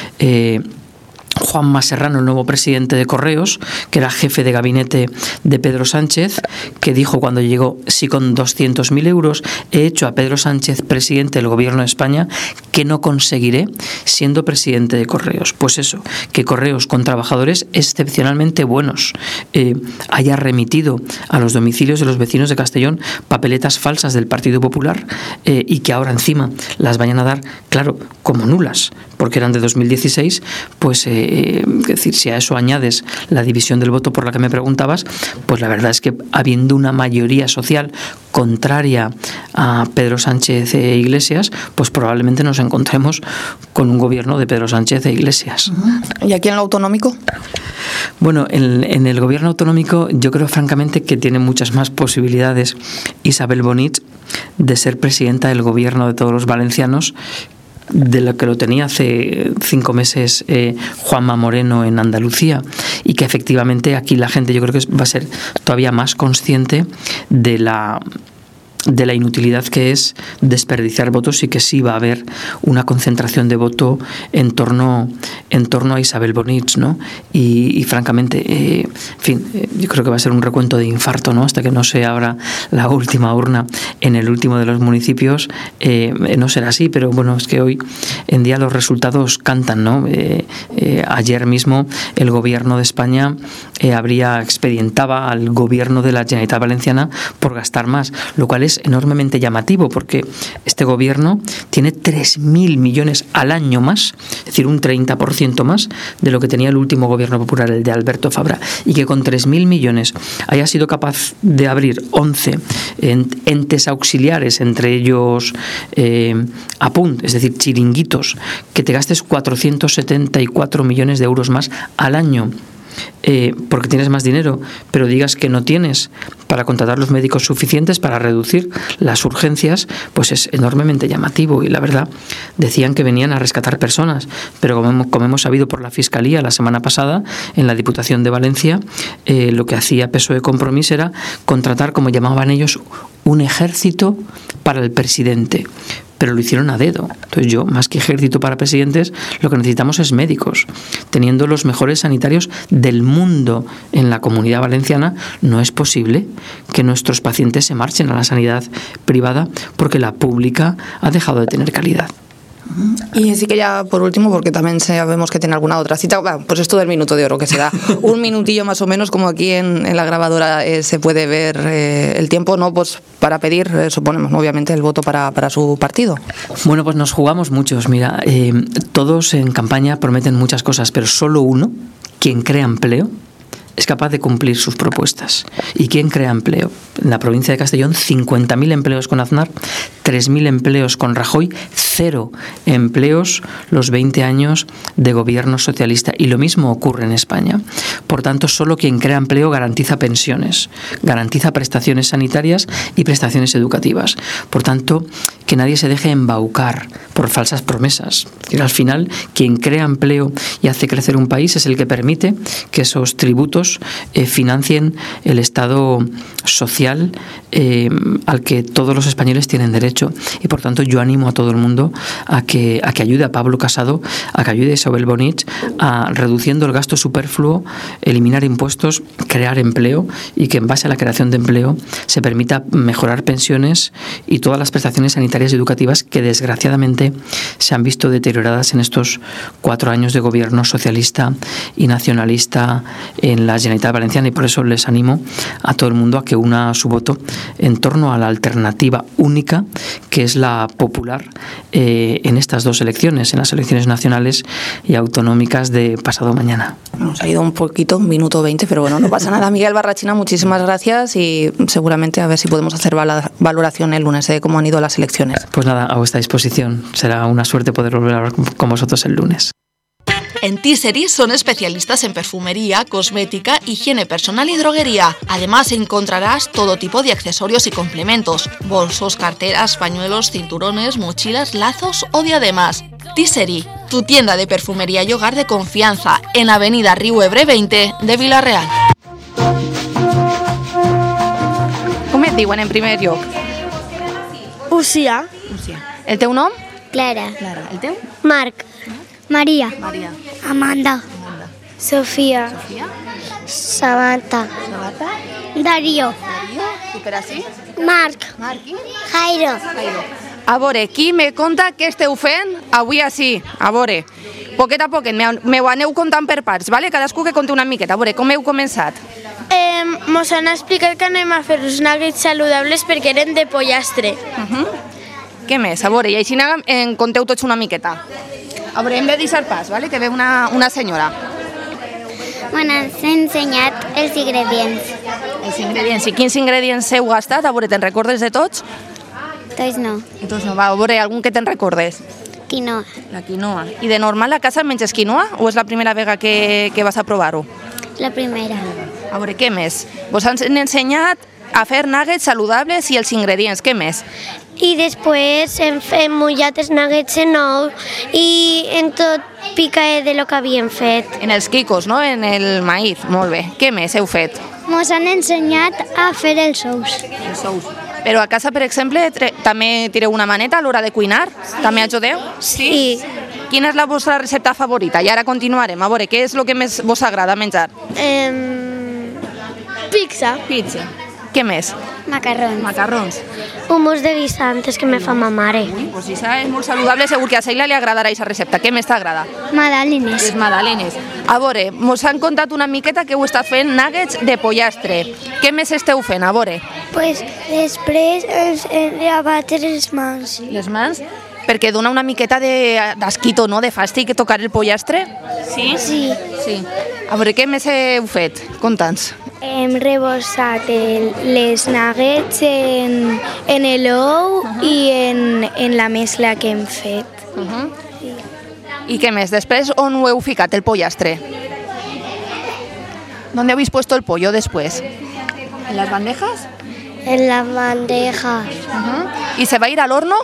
Speaker 7: Juanma Serrano, el nuevo presidente de Correos, que era jefe de gabinete de Pedro Sánchez, que dijo cuando llegó: si con 200.000 euros he hecho a Pedro Sánchez presidente del gobierno de España, ¿qué no conseguiré siendo presidente de Correos? Pues eso, que Correos, con trabajadores excepcionalmente buenos, haya remitido a los domicilios de los vecinos de Castellón papeletas falsas del Partido Popular, y que ahora encima las vayan a dar, claro, como nulas, porque eran de 2016, pues es decir, si a eso añades la división del voto por la que me preguntabas, pues la verdad es que habiendo una mayoría social contraria a Pedro Sánchez e Iglesias, pues probablemente nos encontremos con un gobierno de Pedro Sánchez e Iglesias.
Speaker 6: ¿Y aquí en lo autonómico?
Speaker 7: Bueno, en el gobierno autonómico yo creo francamente que tiene muchas más posibilidades Isabel Bonich de ser presidenta del gobierno de todos los valencianos, de lo que lo tenía hace 5 meses Juanma Moreno en Andalucía, y que efectivamente aquí la gente, yo creo que va a ser todavía más consciente de la inutilidad que es desperdiciar votos, y que sí va a haber una concentración de voto en torno a Isabel Bonich, ¿no? Y francamente, en fin, yo creo que va a ser un recuento de infarto, ¿no? Hasta que no se abra la última urna en el último de los municipios, no será así, pero bueno, es que hoy en día los resultados cantan, ¿no? Ayer mismo el gobierno de España expedientaba al gobierno de la Generalitat Valenciana por gastar más, lo cual es enormemente llamativo, porque este gobierno tiene 3.000 millones al año más, es decir, un 30% más de lo que tenía el último gobierno popular, el de Alberto Fabra, y que con 3.000 millones haya sido capaz de abrir 11 entes auxiliares, entre ellos Apunt, es decir, chiringuitos, que te gastes 474 millones de euros más al año, porque tienes más dinero, pero digas que no tienes para contratar los médicos suficientes para reducir las urgencias, pues es enormemente llamativo. Y la verdad, decían que venían a rescatar personas, pero como hemos sabido por la Fiscalía la semana pasada, en la Diputación de Valencia, lo que hacía PSOE Compromís era contratar, como llamaban ellos, un ejército para el presidente. pero lo hicieron a dedo. Entonces yo, más que ejército para presidentes, lo que necesitamos es médicos. Teniendo los mejores sanitarios del mundo en la Comunidad Valenciana, no es posible que nuestros pacientes se marchen a la sanidad privada porque la pública ha dejado de tener calidad.
Speaker 6: Y sí que ya por último, porque también sabemos que tiene alguna otra cita, bueno, pues esto del minuto de oro, que se da un minutillo más o menos, como aquí en la grabadora se puede ver el tiempo, ¿no? Pues para pedir, suponemos, ¿no? Obviamente, el voto para su partido.
Speaker 7: Bueno, pues nos jugamos muchos. Mira, todos en campaña prometen muchas cosas, pero solo uno, quien crea empleo, es capaz de cumplir sus propuestas. ¿Y quién crea empleo? En la provincia de Castellón, 50.000 empleos con Aznar, 3.000 empleos con Rajoy, 0 empleos los 20 años de gobierno socialista. Y lo mismo ocurre en España. Por tanto, solo quien crea empleo garantiza pensiones, garantiza prestaciones sanitarias y prestaciones educativas. Por tanto, que nadie se deje embaucar por falsas promesas. Al final, quien crea empleo y hace crecer un país es el que permite que esos tributos financien el Estado social al que todos los españoles tienen derecho. Y por tanto yo animo a todo el mundo a que ayude a Pablo Casado, a que ayude a Isabel Bonich a reduciendo el gasto superfluo, eliminar impuestos, crear empleo, y que en base a la creación de empleo se permita mejorar pensiones y todas las prestaciones sanitarias y educativas que desgraciadamente se han visto deterioradas en estos 4 años de gobierno socialista y nacionalista en la Generalitat Valenciana. Y por eso les animo a todo el mundo a que una su voto en torno a la alternativa única, que es la popular, en estas 2 elecciones, en las elecciones nacionales y autonómicas de pasado mañana.
Speaker 6: Nos ha ido un poquito, 1 minuto 20, pero bueno, no pasa nada. Miguel Barrachina, muchísimas gracias, y seguramente a ver si podemos hacer valoración el lunes de cómo han ido las elecciones.
Speaker 7: Pues nada, a vuestra disposición. Será una suerte poder volver a hablar con vosotros el lunes.
Speaker 5: En Tissery son especialistas en perfumería, cosmética, higiene personal y droguería. Además encontrarás todo tipo de accesorios y complementos: bolsos, carteras, pañuelos, cinturones, mochilas, lazos o diademas. Tissery, tu tienda de perfumería y hogar de confianza, en Avenida Riu Ebre 20 de Vila-real.
Speaker 6: Com et diuen en primer lloc?
Speaker 8: Ucia.
Speaker 6: El teu nom?
Speaker 8: Clara.
Speaker 6: Clara. El teu?
Speaker 8: Marc. Maria.
Speaker 6: Maria.
Speaker 8: Amanda. Sofia.
Speaker 6: Sofia.
Speaker 8: Samantha.
Speaker 6: Samantha.
Speaker 8: Darío.
Speaker 6: Darío. I per ací?
Speaker 8: Marc.
Speaker 6: Marqui.
Speaker 8: Jairo.
Speaker 6: A veure, qui me conta què esteu fent avui així? A veure, poquet a poquet, m'ho aneu contant per parts, vale? Cadascú que conti una miqueta. A veure, com heu començat?
Speaker 8: Mos han explicat que anem a fer uns nuggets saludables perquè eren de pollastre.
Speaker 6: Què més? A veure, i així en conteu tots una miqueta. A veure, hem de deixar pas, vale? Que ve una senyora.
Speaker 8: Bueno, ens ha ensenyat els ingredients.
Speaker 6: Els ingredients. I quins ingredients heu gastat? A veure, te'n recordes de tots?
Speaker 8: Tots no.
Speaker 6: Tots no. Va, a veure, algun que te'n recordes?
Speaker 8: Quinoa.
Speaker 6: La quinoa. I de normal a casa menges quinoa o és la primera vegada que vas a provar-ho?
Speaker 8: La primera.
Speaker 6: A veure, què més? Vos han ensenyat a fer nuggets saludables i els ingredients. Què més?
Speaker 8: I després hem mullat els nuggets en ou i en tot picadet de lo que havíem fet.
Speaker 6: En els quicos, no? En el maïs. Molt bé. Què més heu fet?
Speaker 8: Mos han ensenyat a fer els ous.
Speaker 6: Els ous. Però a casa, per exemple, també tireu una maneta a l'hora de cuinar? També ajudeu?
Speaker 8: Sí.
Speaker 6: Quina és la vostra recepta favorita? I ara continuarem. A veure, què és el que més vos agrada menjar?
Speaker 8: Pizza.
Speaker 6: Pizza. Què més?
Speaker 8: Macarrons.
Speaker 6: Macarrons.
Speaker 8: Humus de guisantes que me fa ma mare.
Speaker 6: Ui, doncs això és molt saludable, segur que a Sheila li agradarà aquesta recepta. Què més t'agrada?
Speaker 8: Magdalenes.
Speaker 6: Les magdalenes. A veure, mos han contat una miqueta que heu estat fent nuggets de pollastre. Què més esteu fent? A veure.
Speaker 8: Pues després hem de batre les mans.
Speaker 6: Les mans? Perquè dona una miqueta d'asquito, no?, de fàstic tocar el pollastre? Sí?
Speaker 8: Sí.
Speaker 6: Sí. A veure, què més heu fet? Conta'ns.
Speaker 8: Hem rebossat les nuggets en l'ou i en la mescla que hem fet.
Speaker 6: I què més? Després, on ho heu ficat, el pollastre? ¿Dónde habéis puesto el pollo después? ¿En las bandejas?
Speaker 8: En las bandejas.
Speaker 6: ¿Y se va a ir al horno?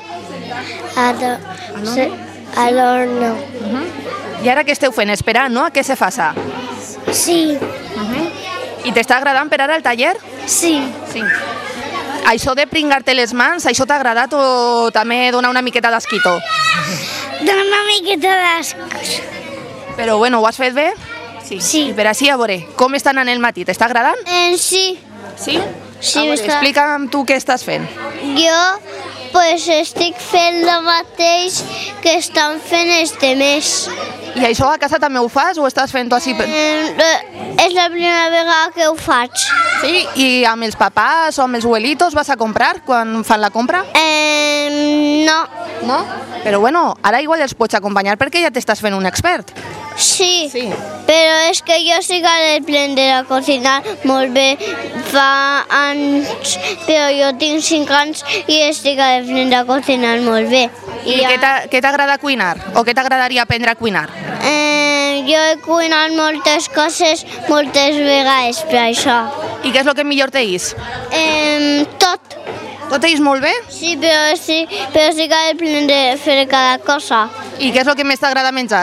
Speaker 8: Al horno.
Speaker 6: I ara què esteu fent? Esperant, no?, a què se faça?
Speaker 8: Sí.
Speaker 6: I t'està agradant per ara el taller?
Speaker 8: Sí.
Speaker 6: Sí. Això de pringar-te les mans, això t'ha agradat o també dona una miqueta d'asquito?
Speaker 8: Dona una miqueta d'asc.
Speaker 6: Però bueno, ho has fet bé?
Speaker 8: Sí.
Speaker 6: I per així, a veure, com està anant el matí? T'està agradant?
Speaker 8: Sí.
Speaker 6: Sí?
Speaker 8: Sí,
Speaker 6: A veure,
Speaker 8: està.
Speaker 6: explica'm tu què estàs fent.
Speaker 8: Jo pues estic fent el mateix que estan fent este mes.
Speaker 6: I això a casa també ho fas o estàs fent-ho així?
Speaker 8: És la primera vegada que ho faig.
Speaker 6: Sí? I amb els papàs o amb els abuelitos vas a comprar quan fan la compra?
Speaker 8: No.
Speaker 6: No? Però bueno, ara igual els pots acompanyar perquè ja t'estàs fent un expert.
Speaker 8: Sí,
Speaker 6: Sí.
Speaker 8: però és que jo sí que he d'aprendre a cocinar molt bé. Fa anys, però jo tinc 5 anys i estic d'aprendre a cocinar molt bé.
Speaker 6: I què t'agrada cuinar? O què t'agradaria aprendre a cuinar?
Speaker 8: Jo he cuinat moltes coses moltes vegades per això.
Speaker 6: I què és el que millor t'eix?
Speaker 8: Tot.
Speaker 6: Tot t'eix molt bé?
Speaker 8: Sí, però sí que he d'aprendre a fer cada cosa.
Speaker 6: I què és el que més t'agrada menjar?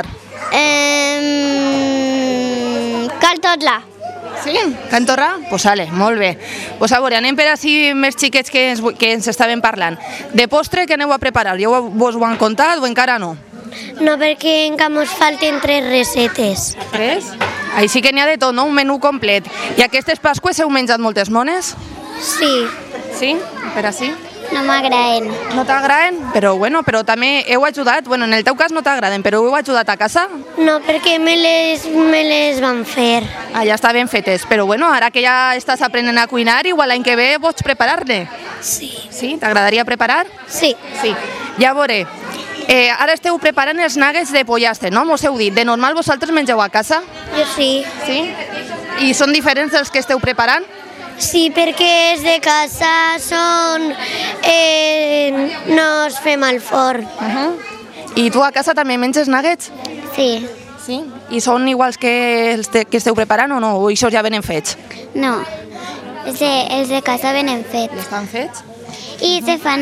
Speaker 8: Cartotla.
Speaker 6: Sí? Cantorra? Pues vale, molt bé. Pues a veure, anem per així més xiquets que ens estaven parlant. De postre, què aneu a preparar? Ja vos ho han contat o encara no?
Speaker 8: No, perquè encara mos falten 3 recetes.
Speaker 6: 3? Així que n'hi ha de tot, no? Un menú complet. I aquestes Pasques heu menjat moltes mones?
Speaker 8: Sí,
Speaker 6: Sí? Per així?
Speaker 8: no m'agraden.
Speaker 6: No t'agraden? Però bueno, però també heu ajudat, bueno, en el teu cas no t'agraden, però heu ajudat a casa?
Speaker 8: No, perquè me les van fer.
Speaker 6: Ah, ja estaven fetes, però bueno, ara que ja estàs aprenent a cuinar, igual l'any que ve pots preparar-ne.
Speaker 8: Sí.
Speaker 6: Sí? T'agradaria preparar?
Speaker 8: Sí.
Speaker 6: Sí. Ja veuré. Ara esteu preparant els nuggets de pollastre, no? Mos heu dit. De normal vosaltres mengeu a casa?
Speaker 8: Jo sí.
Speaker 6: Sí? I són diferents dels que esteu preparant?
Speaker 8: Sí, perquè els de casa són... no els fem al forn.
Speaker 6: I tu a casa també menges nuggets?
Speaker 8: Sí.
Speaker 6: Sí. I són iguals que els que esteu preparant o no? O això ja venen fets?
Speaker 8: No, els de casa venen fets.
Speaker 6: Ja estan fets?
Speaker 8: I se fan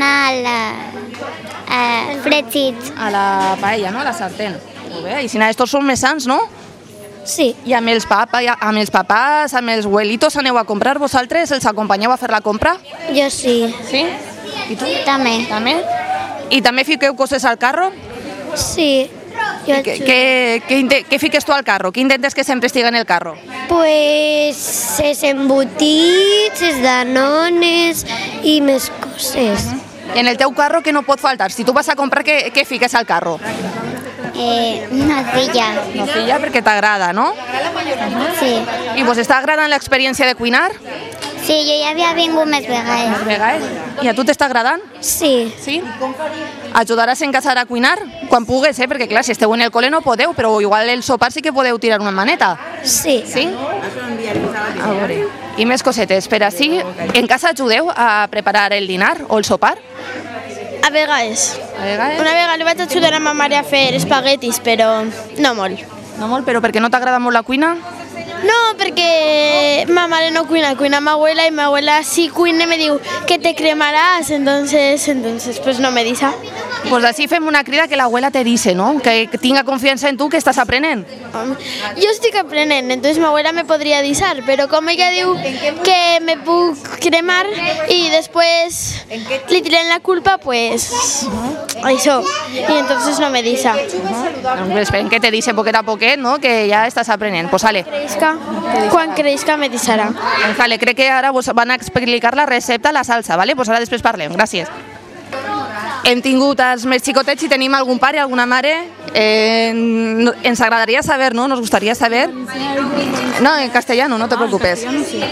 Speaker 8: fregits.
Speaker 6: A la paella, no? A la sartén. Molt bé. I si estos són més sans, no?
Speaker 8: Sí.
Speaker 6: I amb els papàs, amb els abuelitos aneu a comprar vosaltres? Els acompanyeu a fer la compra?
Speaker 8: Jo sí.
Speaker 6: Sí? I tu?
Speaker 8: També.
Speaker 6: També? I també fiqueu coses al carro?
Speaker 8: Sí. Jo
Speaker 6: Què fiques tu al carro? Què intentes que sempre estigui en el carro?
Speaker 8: Pues els embotits, els danones i més coses.
Speaker 6: I en el teu carro què no pot faltar? Si tu vas a comprar, què fiques al carro?
Speaker 8: Nocilla.
Speaker 6: Nocilla perquè t'agrada, no?
Speaker 8: Sí.
Speaker 6: I vos està agradant l'experiència de cuinar?
Speaker 8: Sí, jo ja havia vingut més vegades.
Speaker 6: I a tu t'està agradant?
Speaker 8: Sí.
Speaker 6: Sí? Ajudaràs en casa a cuinar? Quan pugues, perquè clar, si esteu en el col·le no podeu, però igual el sopar sí que podeu tirar una maneta.
Speaker 8: Sí.
Speaker 6: Sí? A veure. I més cosetes, per així, en casa ajudeu a preparar el dinar o el sopar?
Speaker 9: A vegades.
Speaker 6: A vegades?
Speaker 9: Una vegada li vaig ajudar a ma mare a fer espaguetis, però no molt.
Speaker 6: No molt, però perquè no t'agrada molt la cuina?
Speaker 9: No, perquè ma mare no cuina, cuina ma abuela y mi abuela sí cuina y me diu que te cremarás, entonces pues no me dice.
Speaker 6: Pues així fem una crida que l'abuela te dice, no? Que tinga confiança en tu, que estàs aprenent.
Speaker 9: Jo estic aprenent, entonces mi abuela me podria disar, però com ella diu que me puc cremar i després li tiren la culpa, pues això, i entonces no me disa.
Speaker 6: Esperem que te dice poquet a poquet, no? Que ja estàs aprenent. Pues vale.
Speaker 9: Quan creixca me disarà.
Speaker 6: Pues vale, crec que ara vos van a explicar la recepta, la salsa, vale? Pues ara després parlem. Gràcies. Hem tingut els més xicotets, si tenim algun pare, alguna mare, ens agradaría saber, ¿no? Nos gustaría saber. No, en castellano, no te preocupes.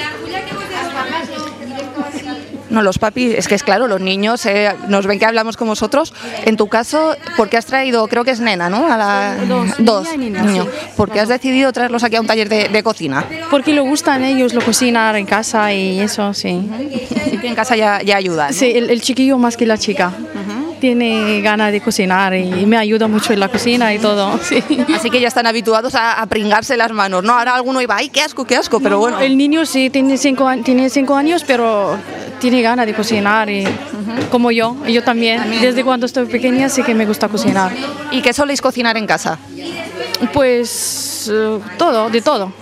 Speaker 6: No, los papis, es que es claro, los niños nos ven que hablamos con vosotros. En tu caso, ¿por qué has traído, creo que es nena, ¿no? Dos niños. ¿Por qué has decidido traerlos aquí a un taller de cocina?
Speaker 10: Porque le gustan ellos, lo cocinar en casa y eso, sí.
Speaker 6: Así que en casa ya ayudan, ¿no?
Speaker 10: Sí, el chiquillo más que la chica. Tiene ganas de cocinar y me ayuda mucho en la cocina y todo. Sí.
Speaker 6: Así que ya están habituados a pringarse las manos, ¿no? Ahora alguno iba, ¡ay, qué asco, qué asco! Pero bueno.
Speaker 10: El niño sí tiene 5 años, pero tiene ganas de cocinar, y, como yo también. Desde cuando estoy pequeña sí que me gusta cocinar.
Speaker 6: ¿Y qué soléis cocinar en casa?
Speaker 10: Pues todo, de todo.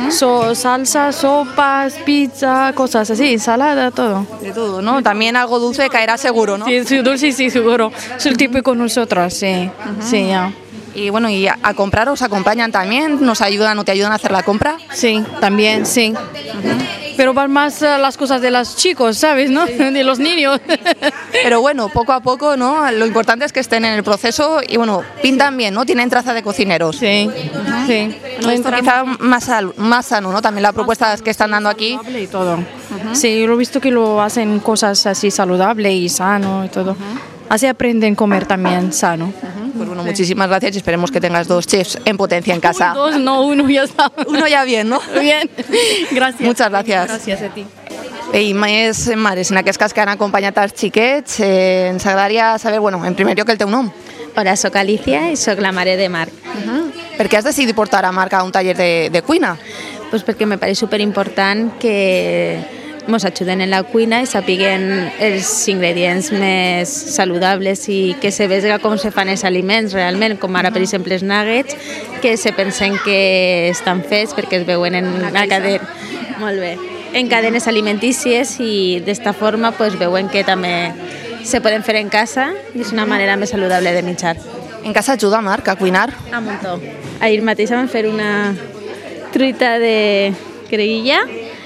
Speaker 10: Salsa, sopas, pizza, cosas así, ensalada, todo.
Speaker 6: De todo, ¿no? También algo dulce caerá seguro, ¿no?
Speaker 10: Sí, dulce sí, seguro. Es el típico nosotros, sí. Sí, ya.
Speaker 6: Y bueno, ¿y a comprar os acompañan también? ¿Nos ayudan o te ayudan a hacer la compra?
Speaker 10: Sí, también, sí. Pero van más las cosas de los chicos, ¿sabes? ¿No? De los niños.
Speaker 6: Pero bueno, poco a poco, ¿no? Lo importante es que estén en el proceso y bueno, pintan bien, ¿no? Tienen traza de cocineros.
Speaker 10: Sí, sí.
Speaker 6: Esto quizá más sano, ¿no? También la propuesta que están dando aquí.
Speaker 10: Y todo. Sí, yo he visto que lo hacen cosas así saludables y sano y todo. Así aprenden a comer también sano.
Speaker 6: Pues bueno, muchísimas gracias y esperemos que tengas 2 chefs en potencia en casa.
Speaker 10: 2, no, 1 ya está.
Speaker 6: 1 ya bien, no?
Speaker 10: Bien, gracias.
Speaker 6: Muchas gràcies.
Speaker 10: Gràcies a ti.
Speaker 6: I més mares, en aquest cas que han acompanyat els xiquets, ens agradaria saber, bueno, en primer lloc el teu nom.
Speaker 11: Hola, soc Alicia i soc la mare de Marc.
Speaker 6: Per què has decidit portar a Marc a un taller de cuina?
Speaker 11: Pues perquè me pareix superimportant que ens ajuden en la cuina i sapiguen els ingredients més saludables i que se vega com se fan els aliments realment, com ara per exemple els nuggets, que se pensen que estan fets perquè es veuen en la cadena. Molt bé. En cadenes alimentícies i d'esta forma pues, veuen que també se poden fer en casa i és una manera més saludable de menjar.
Speaker 6: En casa ajuda Marc a cuinar?
Speaker 11: A muntó. Ahir mateix vam fer una truita de creguilla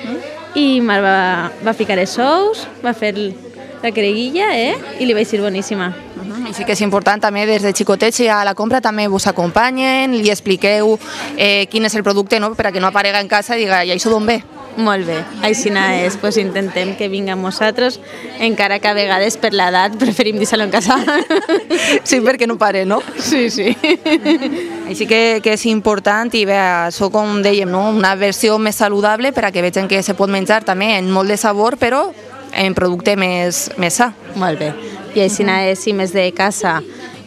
Speaker 11: i Marc va ficar els ous, va fer la creguilla i li vaig dir boníssima.
Speaker 6: I sí que és important també des de xicotets i a la compra també vos acompanyen, li expliqueu quin és el producte, no? Per a que no aparega en casa i diga, i això d'on ve?
Speaker 11: Molt bé, així és, pues intentem que vinguem nosaltres, encara que a vegades per l'edat preferim deixar-lo en casa.
Speaker 6: Sí, perquè no pare, no?
Speaker 11: Sí, sí.
Speaker 6: Així que és important i bé, això com dèiem, no? Una versió més saludable per a que vegin que se pot menjar també en molt de sabor, però en producte més sa.
Speaker 11: Molt bé, i així és, si més de casa,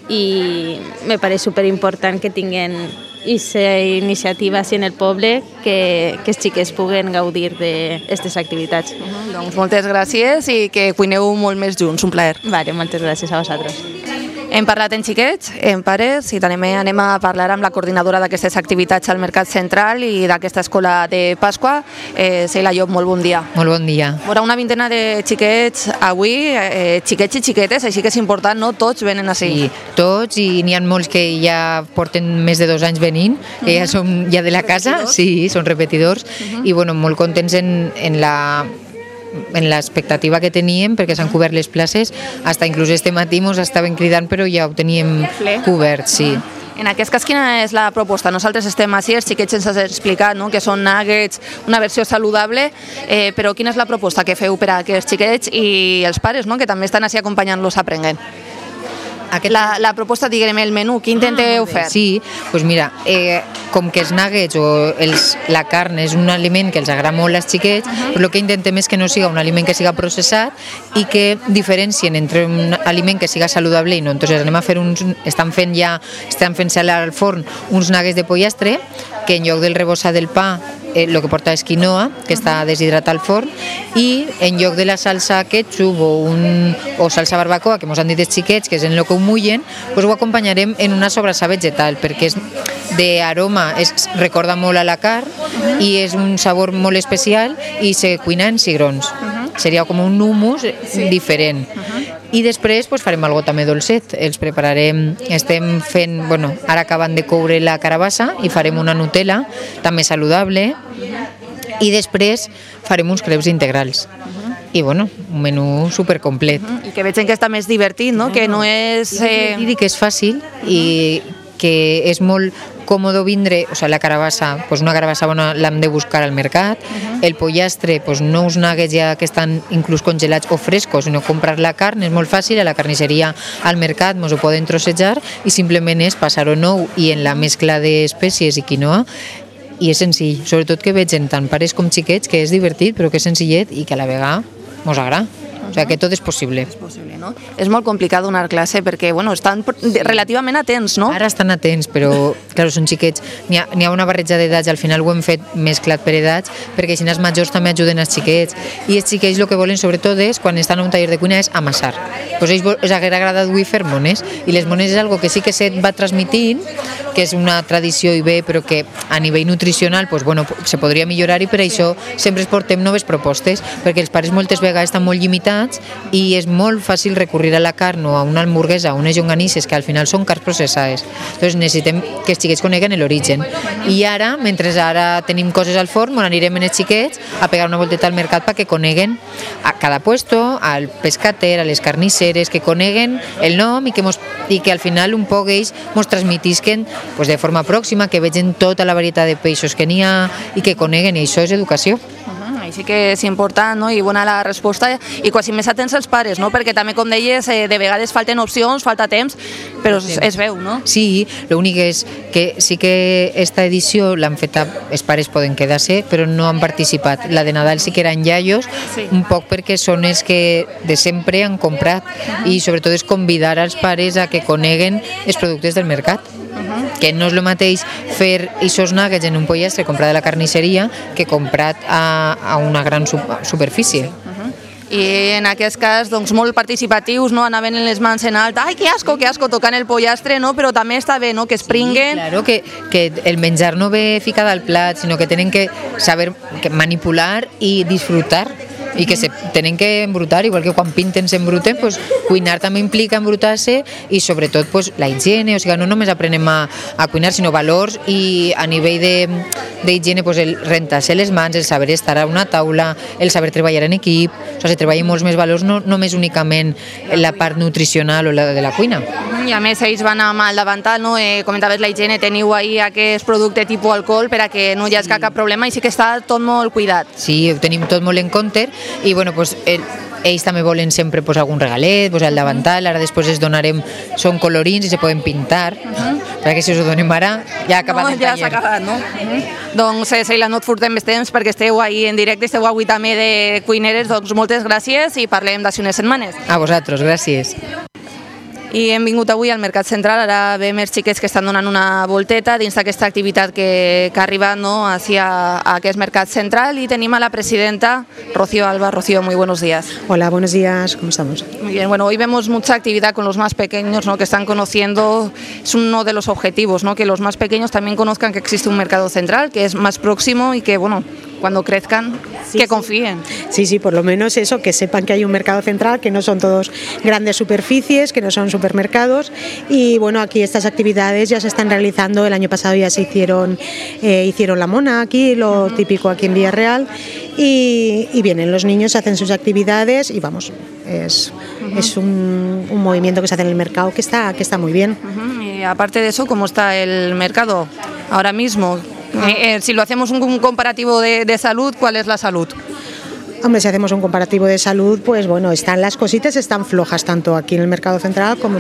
Speaker 11: i me pareix superimportant que tinguin aquesta iniciativa en el poble que els xiquets puguen gaudir d'aquestes activitats.
Speaker 6: Doncs moltes gràcies i que cuineu molt més junts, un plaer.
Speaker 11: Vale, moltes gràcies a vosaltres.
Speaker 6: Hem parlat en xiquets, en pares, i també anem a parlar amb la coordinadora d'aquestes activitats al Mercat Central i d'aquesta escola de Pasqua. Seila Llop, molt bon dia.
Speaker 12: Molt bon dia.
Speaker 6: Veurà una vintena de xiquets avui, xiquets i xiquetes, així que és important, no? Tots venen així.
Speaker 12: Sí, tots, i n'hi ha molts que ja porten més de 2 anys venint, que ja són ja de la casa, sí, són repetidors, i bueno, molt contents en l'expectativa que teníem perquè s'han cobert les places, fins inclús este matí ens estaven cridant però ja ho teníem cobert, sí.
Speaker 6: En aquest cas, quina és la proposta? Nosaltres estem així, els xiquets ens has explicat, no? Que són nuggets, una versió saludable, però quina és la proposta que feu per a aquests xiquets i els pares, no? Que també estan així acompanyant-los aprenent? La proposta, diguem, el menú, què intenteu fer?
Speaker 12: Sí, doncs mira, com que els nuggets o la carn és un aliment que els agrada molt als xiquets, però el que intentem és que no siga un aliment que siga processat i que diferencien entre un aliment que siga saludable i no. Entonces anem a fer estan fent al forn uns nuggets de pollastre, que en lloc del rebossat del pa el que porta és quinoa, que està deshidratat al forn, i en lloc de la salsa ketchup o salsa barbacoa, que ens han dit els xiquets, que és en el que ho mullen, doncs ho acompanyarem en una sobrassa vegetal, perquè és d'aroma, recorda molt a la carn i és un sabor molt especial i se cuina en cigrons. Seria com un hummus diferent. I després farem alguna cosa també dolcet, els prepararem, estem fent, ara acaben de coure la carabassa i farem una Nutella, també saludable, i després farem uns creus integrals. I un menú supercomplet.
Speaker 6: I que vegin que està més divertit, no? Que no és...
Speaker 12: I que és fàcil i que és molt còmode vindre, la carabassa, una carabassa bona l'hem de buscar al mercat, el pollastre, no uns nuggets ja que estan inclús congelats o frescos, sinó comprar la carn, és molt fàcil, a la carnisseria al mercat ens ho poden trossejar i simplement és passar-ho nou i en la mescla d'espècies i quinoa, i és senzill, sobretot que vegin tant pares com xiquets que és divertit però que és senzillet i que a la vegada ens agrada. O sea, que tot és possible.
Speaker 6: És possible, no? És molt complicat donar classe perquè, bueno, estan relativament atents, no?
Speaker 12: Ara estan atents, però, clar, són xiquets. N'hi ha una barreja d'edats, al final ho hem fet mesclat per edats, perquè així els majors també ajuden els xiquets. I els xiquets el que volen, sobretot, és, quan estan a un taller de cuina, és amassar. Pues ells els haguera agradat avui fer mones, i les mones és algo que sí que se't va transmitint, que és una tradició i bé, però que a nivell nutricional pues, bueno, se podria millorar, i per això sempre es portem noves propostes, perquè els pares moltes vegades estan molt limitats i és molt fàcil recurrir a la carn o a una hamburguesa, a unes llonganisses que al final són carns processades. Llavors necessitem que els xiquets coneguen l'origen. I ara, mentre ara tenim coses al forn, anirem amb els xiquets a pegar una volteta al mercat perquè coneguen a cada puesto, al pescater, a les carnisseres, que coneguen el nom i que al final un poc ells ens transmetisquen pues, de forma pròxima, que vegin tota la varietat de peixos que n'hi ha i que coneguen, i això és educació.
Speaker 6: Així que és important, no? I bona la resposta, i quasi més atents els pares, no? Perquè també, com deies, de vegades falten opcions, falta temps, però es veu, no?
Speaker 12: Sí, l'únic és que sí que esta edició l'han fet, els pares poden quedar-se, però no han participat. La de Nadal sí que eren iaios, un poc perquè són els que de sempre han comprat, i sobretot és convidar als pares a que coneguen els productes del mercat. Que no és el mateix fer aquests nuggets en un pollastre comprat a la carnisseria que comprat a una gran superfície.
Speaker 6: I en aquest cas, doncs, molt participatius, no? Anaven en les mans en alt, ai, que asco, tocant el pollastre, no? Però també està bé, no? Que es pringuen.
Speaker 12: Sí, claro, que el menjar no ve ficat al plat, sinó que tenen que saber manipular i disfrutar, i que se tenen que embrutar, igual que quan pinten s'embruten, pues, cuinar també implica embrutar-se, i sobretot pues, la higiene, o sigui, no només aprenem a cuinar, sinó valors, i a nivell d'higiene, pues, el rentar-se les mans, el saber estar a una taula, el saber treballar en equip, o sigui, se treballen molts més valors, no només únicament la part nutricional o la de la cuina.
Speaker 6: I a més ells van amb el davantal, no? Comentaves la higiene, teniu ahir aquest producte tipus alcohol per a que no hi hagi cap problema, i sí que està tot molt cuidat.
Speaker 12: Sí, ho tenim tot molt en compte, i bueno, pues, ells també volen sempre pues, algun regalet, pues, el davantal, ara després els donarem, són colorins i se poden pintar, perquè si us ho donem ara ja ha acabat el taller.
Speaker 6: Ja s'ha acabat, no? Doncs, Sheila, no et furtem més temps perquè esteu ahir en directe, esteu avui també de cuineres, doncs moltes gràcies i parlem d'ací unes setmanes.
Speaker 12: A vosaltres, gràcies.
Speaker 6: I hem vingut avui al Mercat Central, ara veiem els xiquets que estan donant una volteta dins d'aquesta activitat que ha arribat, ¿no?, hacia aquest Mercat Central, y tenim a la presidenta Rocío Alba. Rocío, muy buenos días.
Speaker 13: Hola, buenos días, ¿cómo estamos?
Speaker 6: Muy bien, bueno, hoy vemos mucha actividad con los más pequeños, ¿no?, que están conociendo, es uno de los objetivos, ¿no?, que los más pequeños también conozcan que existe un mercado central, que es más próximo y que, bueno, cuando crezcan, sí, que confíen.
Speaker 13: Sí, por lo menos eso, que sepan que hay un mercado central, que no son todos grandes superficies, que no son supermercados, y bueno, aquí estas actividades ya se están realizando. El año pasado ya se hicieron la mona aquí, lo típico aquí en Villarreal, y vienen los niños, hacen sus actividades y vamos, es un movimiento que se hace en el mercado que está muy bien.
Speaker 6: Y aparte de eso, ¿cómo está el mercado ahora mismo? Si lo hacemos un comparativo de salud, ¿cuál es la salud?
Speaker 13: Hombre, si hacemos un comparativo de salud, pues bueno, las cositas están flojas tanto aquí en el mercado central como en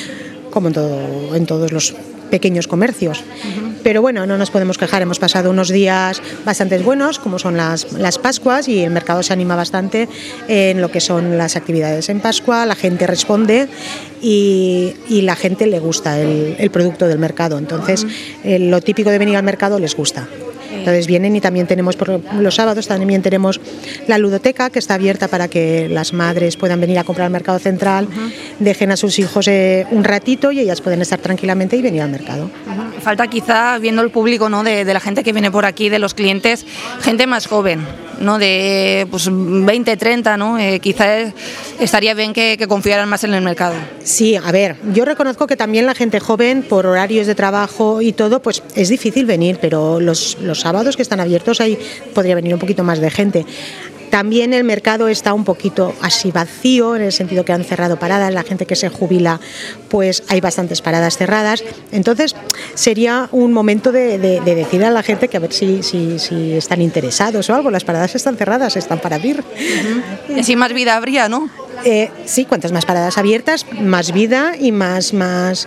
Speaker 13: todos los pequeños comercios. Pero bueno, no nos podemos quejar, hemos pasado unos días bastante buenos, como son las Pascuas, y el mercado se anima bastante en lo que son las actividades en Pascua, la gente responde y la gente le gusta el producto del mercado, entonces lo típico de venir al mercado les gusta. Entonces vienen, y también tenemos por los sábados también tenemos la ludoteca, que está abierta para que las madres puedan venir a comprar al mercado central, dejen a sus hijos un ratito y ellas pueden estar tranquilamente y venir al mercado.
Speaker 6: Falta quizá, viendo el público, ¿no?, de la gente que viene por aquí, de los clientes, gente más joven, ¿no?, de pues 20, 30, ¿no? Quizá estaría bien que confiaran más en el mercado.
Speaker 13: Sí, a ver, yo reconozco que también la gente joven, por horarios de trabajo y todo, pues es difícil venir, pero los sábados que están abiertos ahí podría venir un poquito más de gente. También el mercado está un poquito así vacío, en el sentido que han cerrado paradas, la gente que se jubila, pues hay bastantes paradas cerradas. Entonces sería un momento de decir a la gente que a ver si están interesados o algo. Las paradas están cerradas, están para abrir.
Speaker 6: Y así más vida habría, ¿no?
Speaker 13: Sí, cuantas más paradas abiertas, más vida y más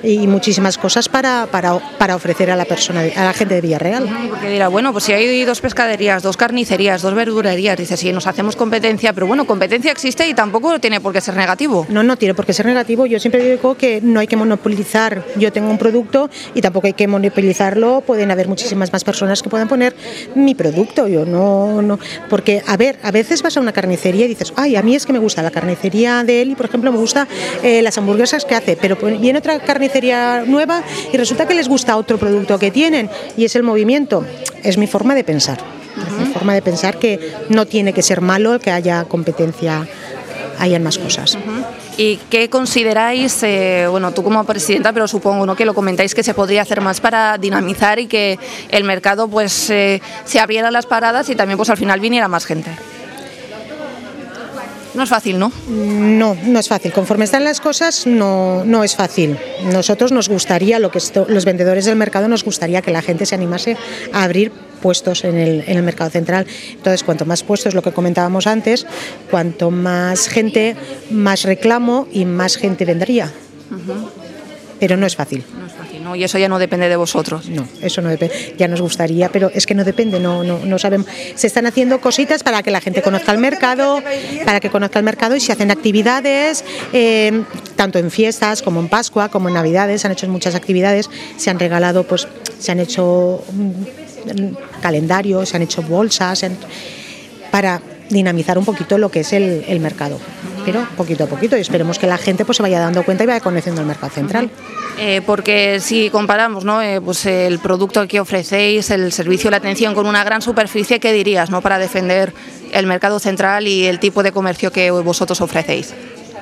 Speaker 13: y muchísimas cosas para ofrecer a la gente de Villarreal.
Speaker 6: Porque dirá, bueno, pues si hay 2 pescaderías, 2 carnicerías, 2 verdurerías, dice, sí, nos hacemos competencia, pero bueno, competencia existe y tampoco tiene por qué ser negativo.
Speaker 13: No tiene por qué ser negativo. Yo siempre digo que no hay que monopolizar. Yo tengo un producto y tampoco hay que monopolizarlo. Pueden haber muchísimas más personas que puedan poner mi producto. Yo no. Porque, a veces vas a una carnicería y dices, ay, a mí es que me gusta la carnicería de Eli, por ejemplo, me gusta las hamburguesas que hace, pero viene otra carnicería nueva y resulta que les gusta otro producto que tienen, y es el movimiento. Es mi forma de pensar. Es mi forma de pensar que no tiene que ser malo que haya competencia, hayan más cosas.
Speaker 6: ¿Y qué consideráis, bueno, tú como presidenta, pero supongo, ¿no?, que lo comentáis, que se podría hacer más para dinamizar y que el mercado pues se abriera las paradas y también pues al final viniera más gente? No es fácil, ¿no?
Speaker 13: No es fácil. Conforme están las cosas, no es fácil. Nosotros nos gustaría, los vendedores del mercado, nos gustaría que la gente se animase a abrir puestos en el mercado central. Entonces, cuanto más puestos, lo que comentábamos antes, cuanto más gente, más reclamo y más gente vendría. Pero no es fácil.
Speaker 6: No es fácil, ¿no? Y eso ya no depende de vosotros.
Speaker 13: No, eso no depende. Ya nos gustaría, pero es que no depende, no sabemos. Se están haciendo cositas para que la gente conozca el mercado, y se hacen actividades, tanto en fiestas como en Pascua, como en Navidades, se han hecho muchas actividades, se han regalado, pues se han hecho calendarios, se han hecho bolsas, para dinamizar un poquito lo que es el mercado, pero poquito a poquito, y esperemos que la gente pues se vaya dando cuenta y vaya conociendo el mercado central.
Speaker 6: Porque si comparamos, ¿no?, pues el producto que ofrecéis, el servicio, la atención con una gran superficie, ¿qué dirías, ¿no?, para defender el mercado central y el tipo de comercio que vosotros ofrecéis?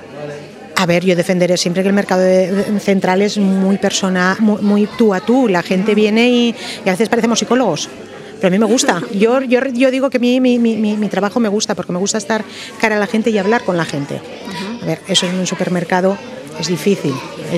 Speaker 13: A ver, yo defenderé siempre que el mercado central es muy personal, muy tú a tú. La gente viene y a veces parecemos psicólogos. Pero a mí me gusta. Yo digo que mi trabajo me gusta, porque me gusta estar cara a la gente y hablar con la gente. A ver, eso en un supermercado es difícil.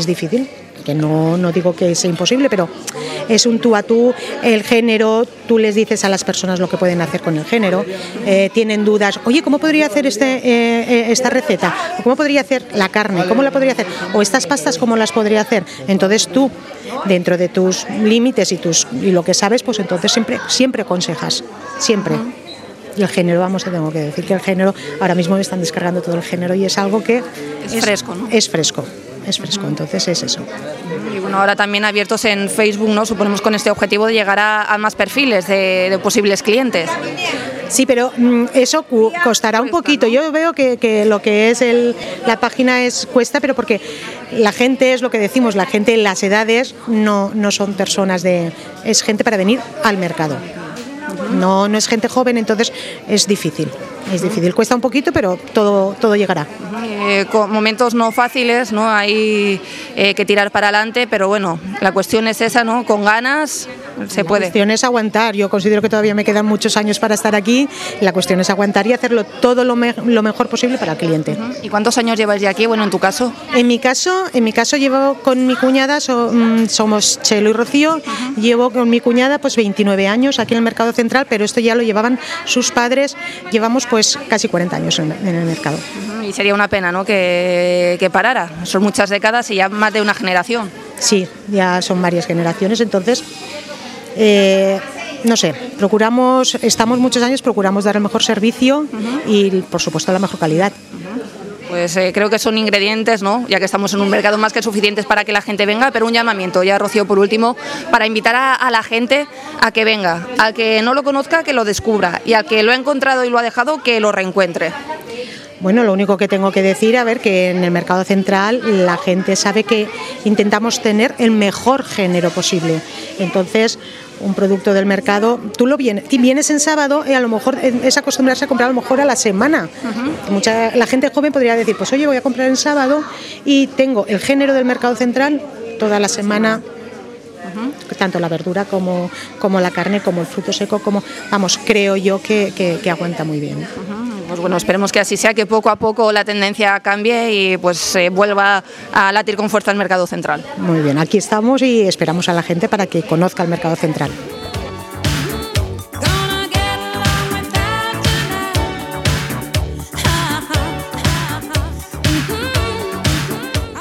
Speaker 13: Que no digo que sea imposible, pero es un tú a tú. El género, tú les dices a las personas lo que pueden hacer con el género. Tienen dudas, oye, ¿cómo podría hacer esta receta? ¿Cómo podría hacer la carne? ¿Cómo la podría hacer? O estas pastas, ¿cómo las podría hacer? Entonces tú, dentro de tus límites y lo que sabes, pues entonces siempre aconsejas, siempre. Y el género, te tengo que decir que el género, ahora mismo me están descargando todo el género y es algo que
Speaker 6: es fresco, ¿no?
Speaker 13: Es fresco, entonces es eso.
Speaker 6: Y bueno, ahora también abiertos en Facebook, ¿no?, suponemos con este objetivo de llegar a más perfiles de posibles clientes.
Speaker 13: Sí, pero eso costará un poquito. Yo veo que lo que es la página cuesta, pero porque la gente, es lo que decimos, la gente en las edades no son personas es gente para venir al mercado. No es gente joven, entonces es difícil, cuesta un poquito, pero todo llegará.
Speaker 6: Con momentos no fáciles, ¿no?, hay que tirar para adelante, pero bueno, la cuestión es esa, ¿no?, con ganas se puede.
Speaker 13: La cuestión es aguantar. Yo considero que todavía me quedan muchos años para estar aquí. La cuestión es aguantar y hacerlo todo lo mejor posible para el cliente.
Speaker 6: ¿Y cuántos años llevas ya aquí? Bueno, en tu caso.
Speaker 13: En mi caso llevo con mi cuñada, somos Chelo y Rocío, llevo con mi cuñada pues 29 años aquí en el mercado central, pero esto ya lo llevaban sus padres. Llevamos pues casi 40 años en el mercado.
Speaker 6: Y sería una pena, ¿no?, que parara. Son muchas décadas y ya más de una generación.
Speaker 13: Sí, ya son varias generaciones, entonces no sé, estamos muchos años, procuramos dar el mejor servicio y por supuesto la mejor calidad.
Speaker 6: Pues creo que son ingredientes, ¿no?, ya que estamos en un mercado más que suficientes para que la gente venga, pero un llamamiento ya, Rocío, por último, para invitar a la gente a que venga, a que no lo conozca, que lo descubra, y a que lo ha encontrado y lo ha dejado, que lo reencuentre.
Speaker 13: Bueno, lo único que tengo que decir, que en el mercado central la gente sabe que intentamos tener el mejor género posible. Entonces, un producto del mercado, vienes en sábado y a lo mejor es acostumbrarse a comprar a lo mejor a la semana. La gente joven podría decir, pues oye, voy a comprar en sábado y tengo el género del mercado central toda la semana. Tanto la verdura como la carne, como el fruto seco, creo yo que aguanta muy bien.
Speaker 6: Pues bueno, esperemos que así sea, que poco a poco la tendencia cambie y pues vuelva a latir con fuerza el mercado central.
Speaker 13: Muy bien, aquí estamos y esperamos a la gente para que conozca el mercado central.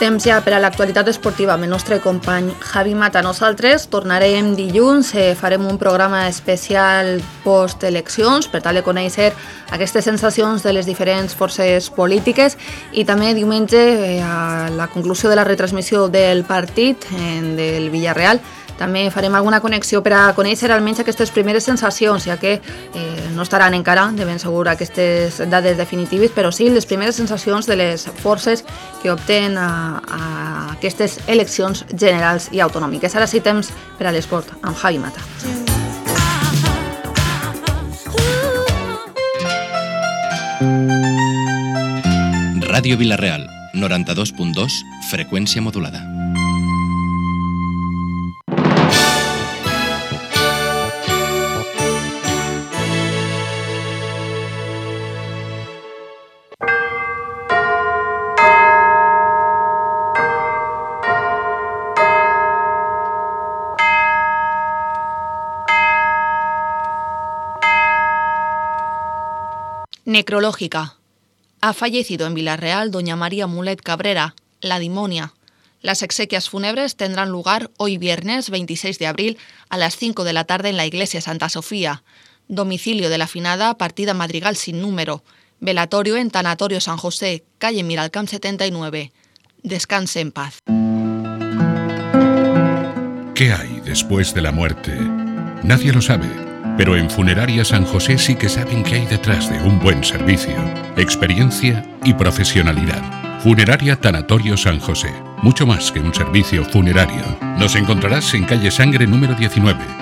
Speaker 14: Temps ja per a l'actualitat esportiva amb el nostre company Javi Mata. Nosaltres tornarem dilluns, farem un programa especial post-eleccions per tal de conèixer aquestes sensacions de les diferents forces polítiques i també diumenge, a la conclusió de la retransmissió del partit del Villarreal, també farem alguna connexió per a conèixer almenys aquestes primeres sensacions, ja que no estaran encara de ben segur aquestes dades definitives, però sí les primeres sensacions de les forces que opten a aquestes eleccions generals i autonòmiques. Ara sí, temps per a l'esport amb Javi Mata.
Speaker 15: Ràdio Vilareal, 92.2, freqüència modulada.
Speaker 5: Necrológica. Ha fallecido en Villarreal doña María Mulet Cabrera, la Dimonia. Las exequias fúnebres tendrán lugar hoy viernes 26 de abril a las 5 de la tarde en la iglesia Santa Sofía. Domicilio de la finada, partida Madrigal sin número. Velatorio en Tanatorio San José, calle Miralcamp 79. Descanse en paz.
Speaker 16: ¿Qué hay después de la muerte? Nadie lo sabe. Pero en Funeraria San José sí que saben qué hay detrás de un buen servicio, experiencia y profesionalidad. Funeraria Tanatorio San José. Mucho más que un servicio funerario. Nos encontrarás en calle Sangre número 19,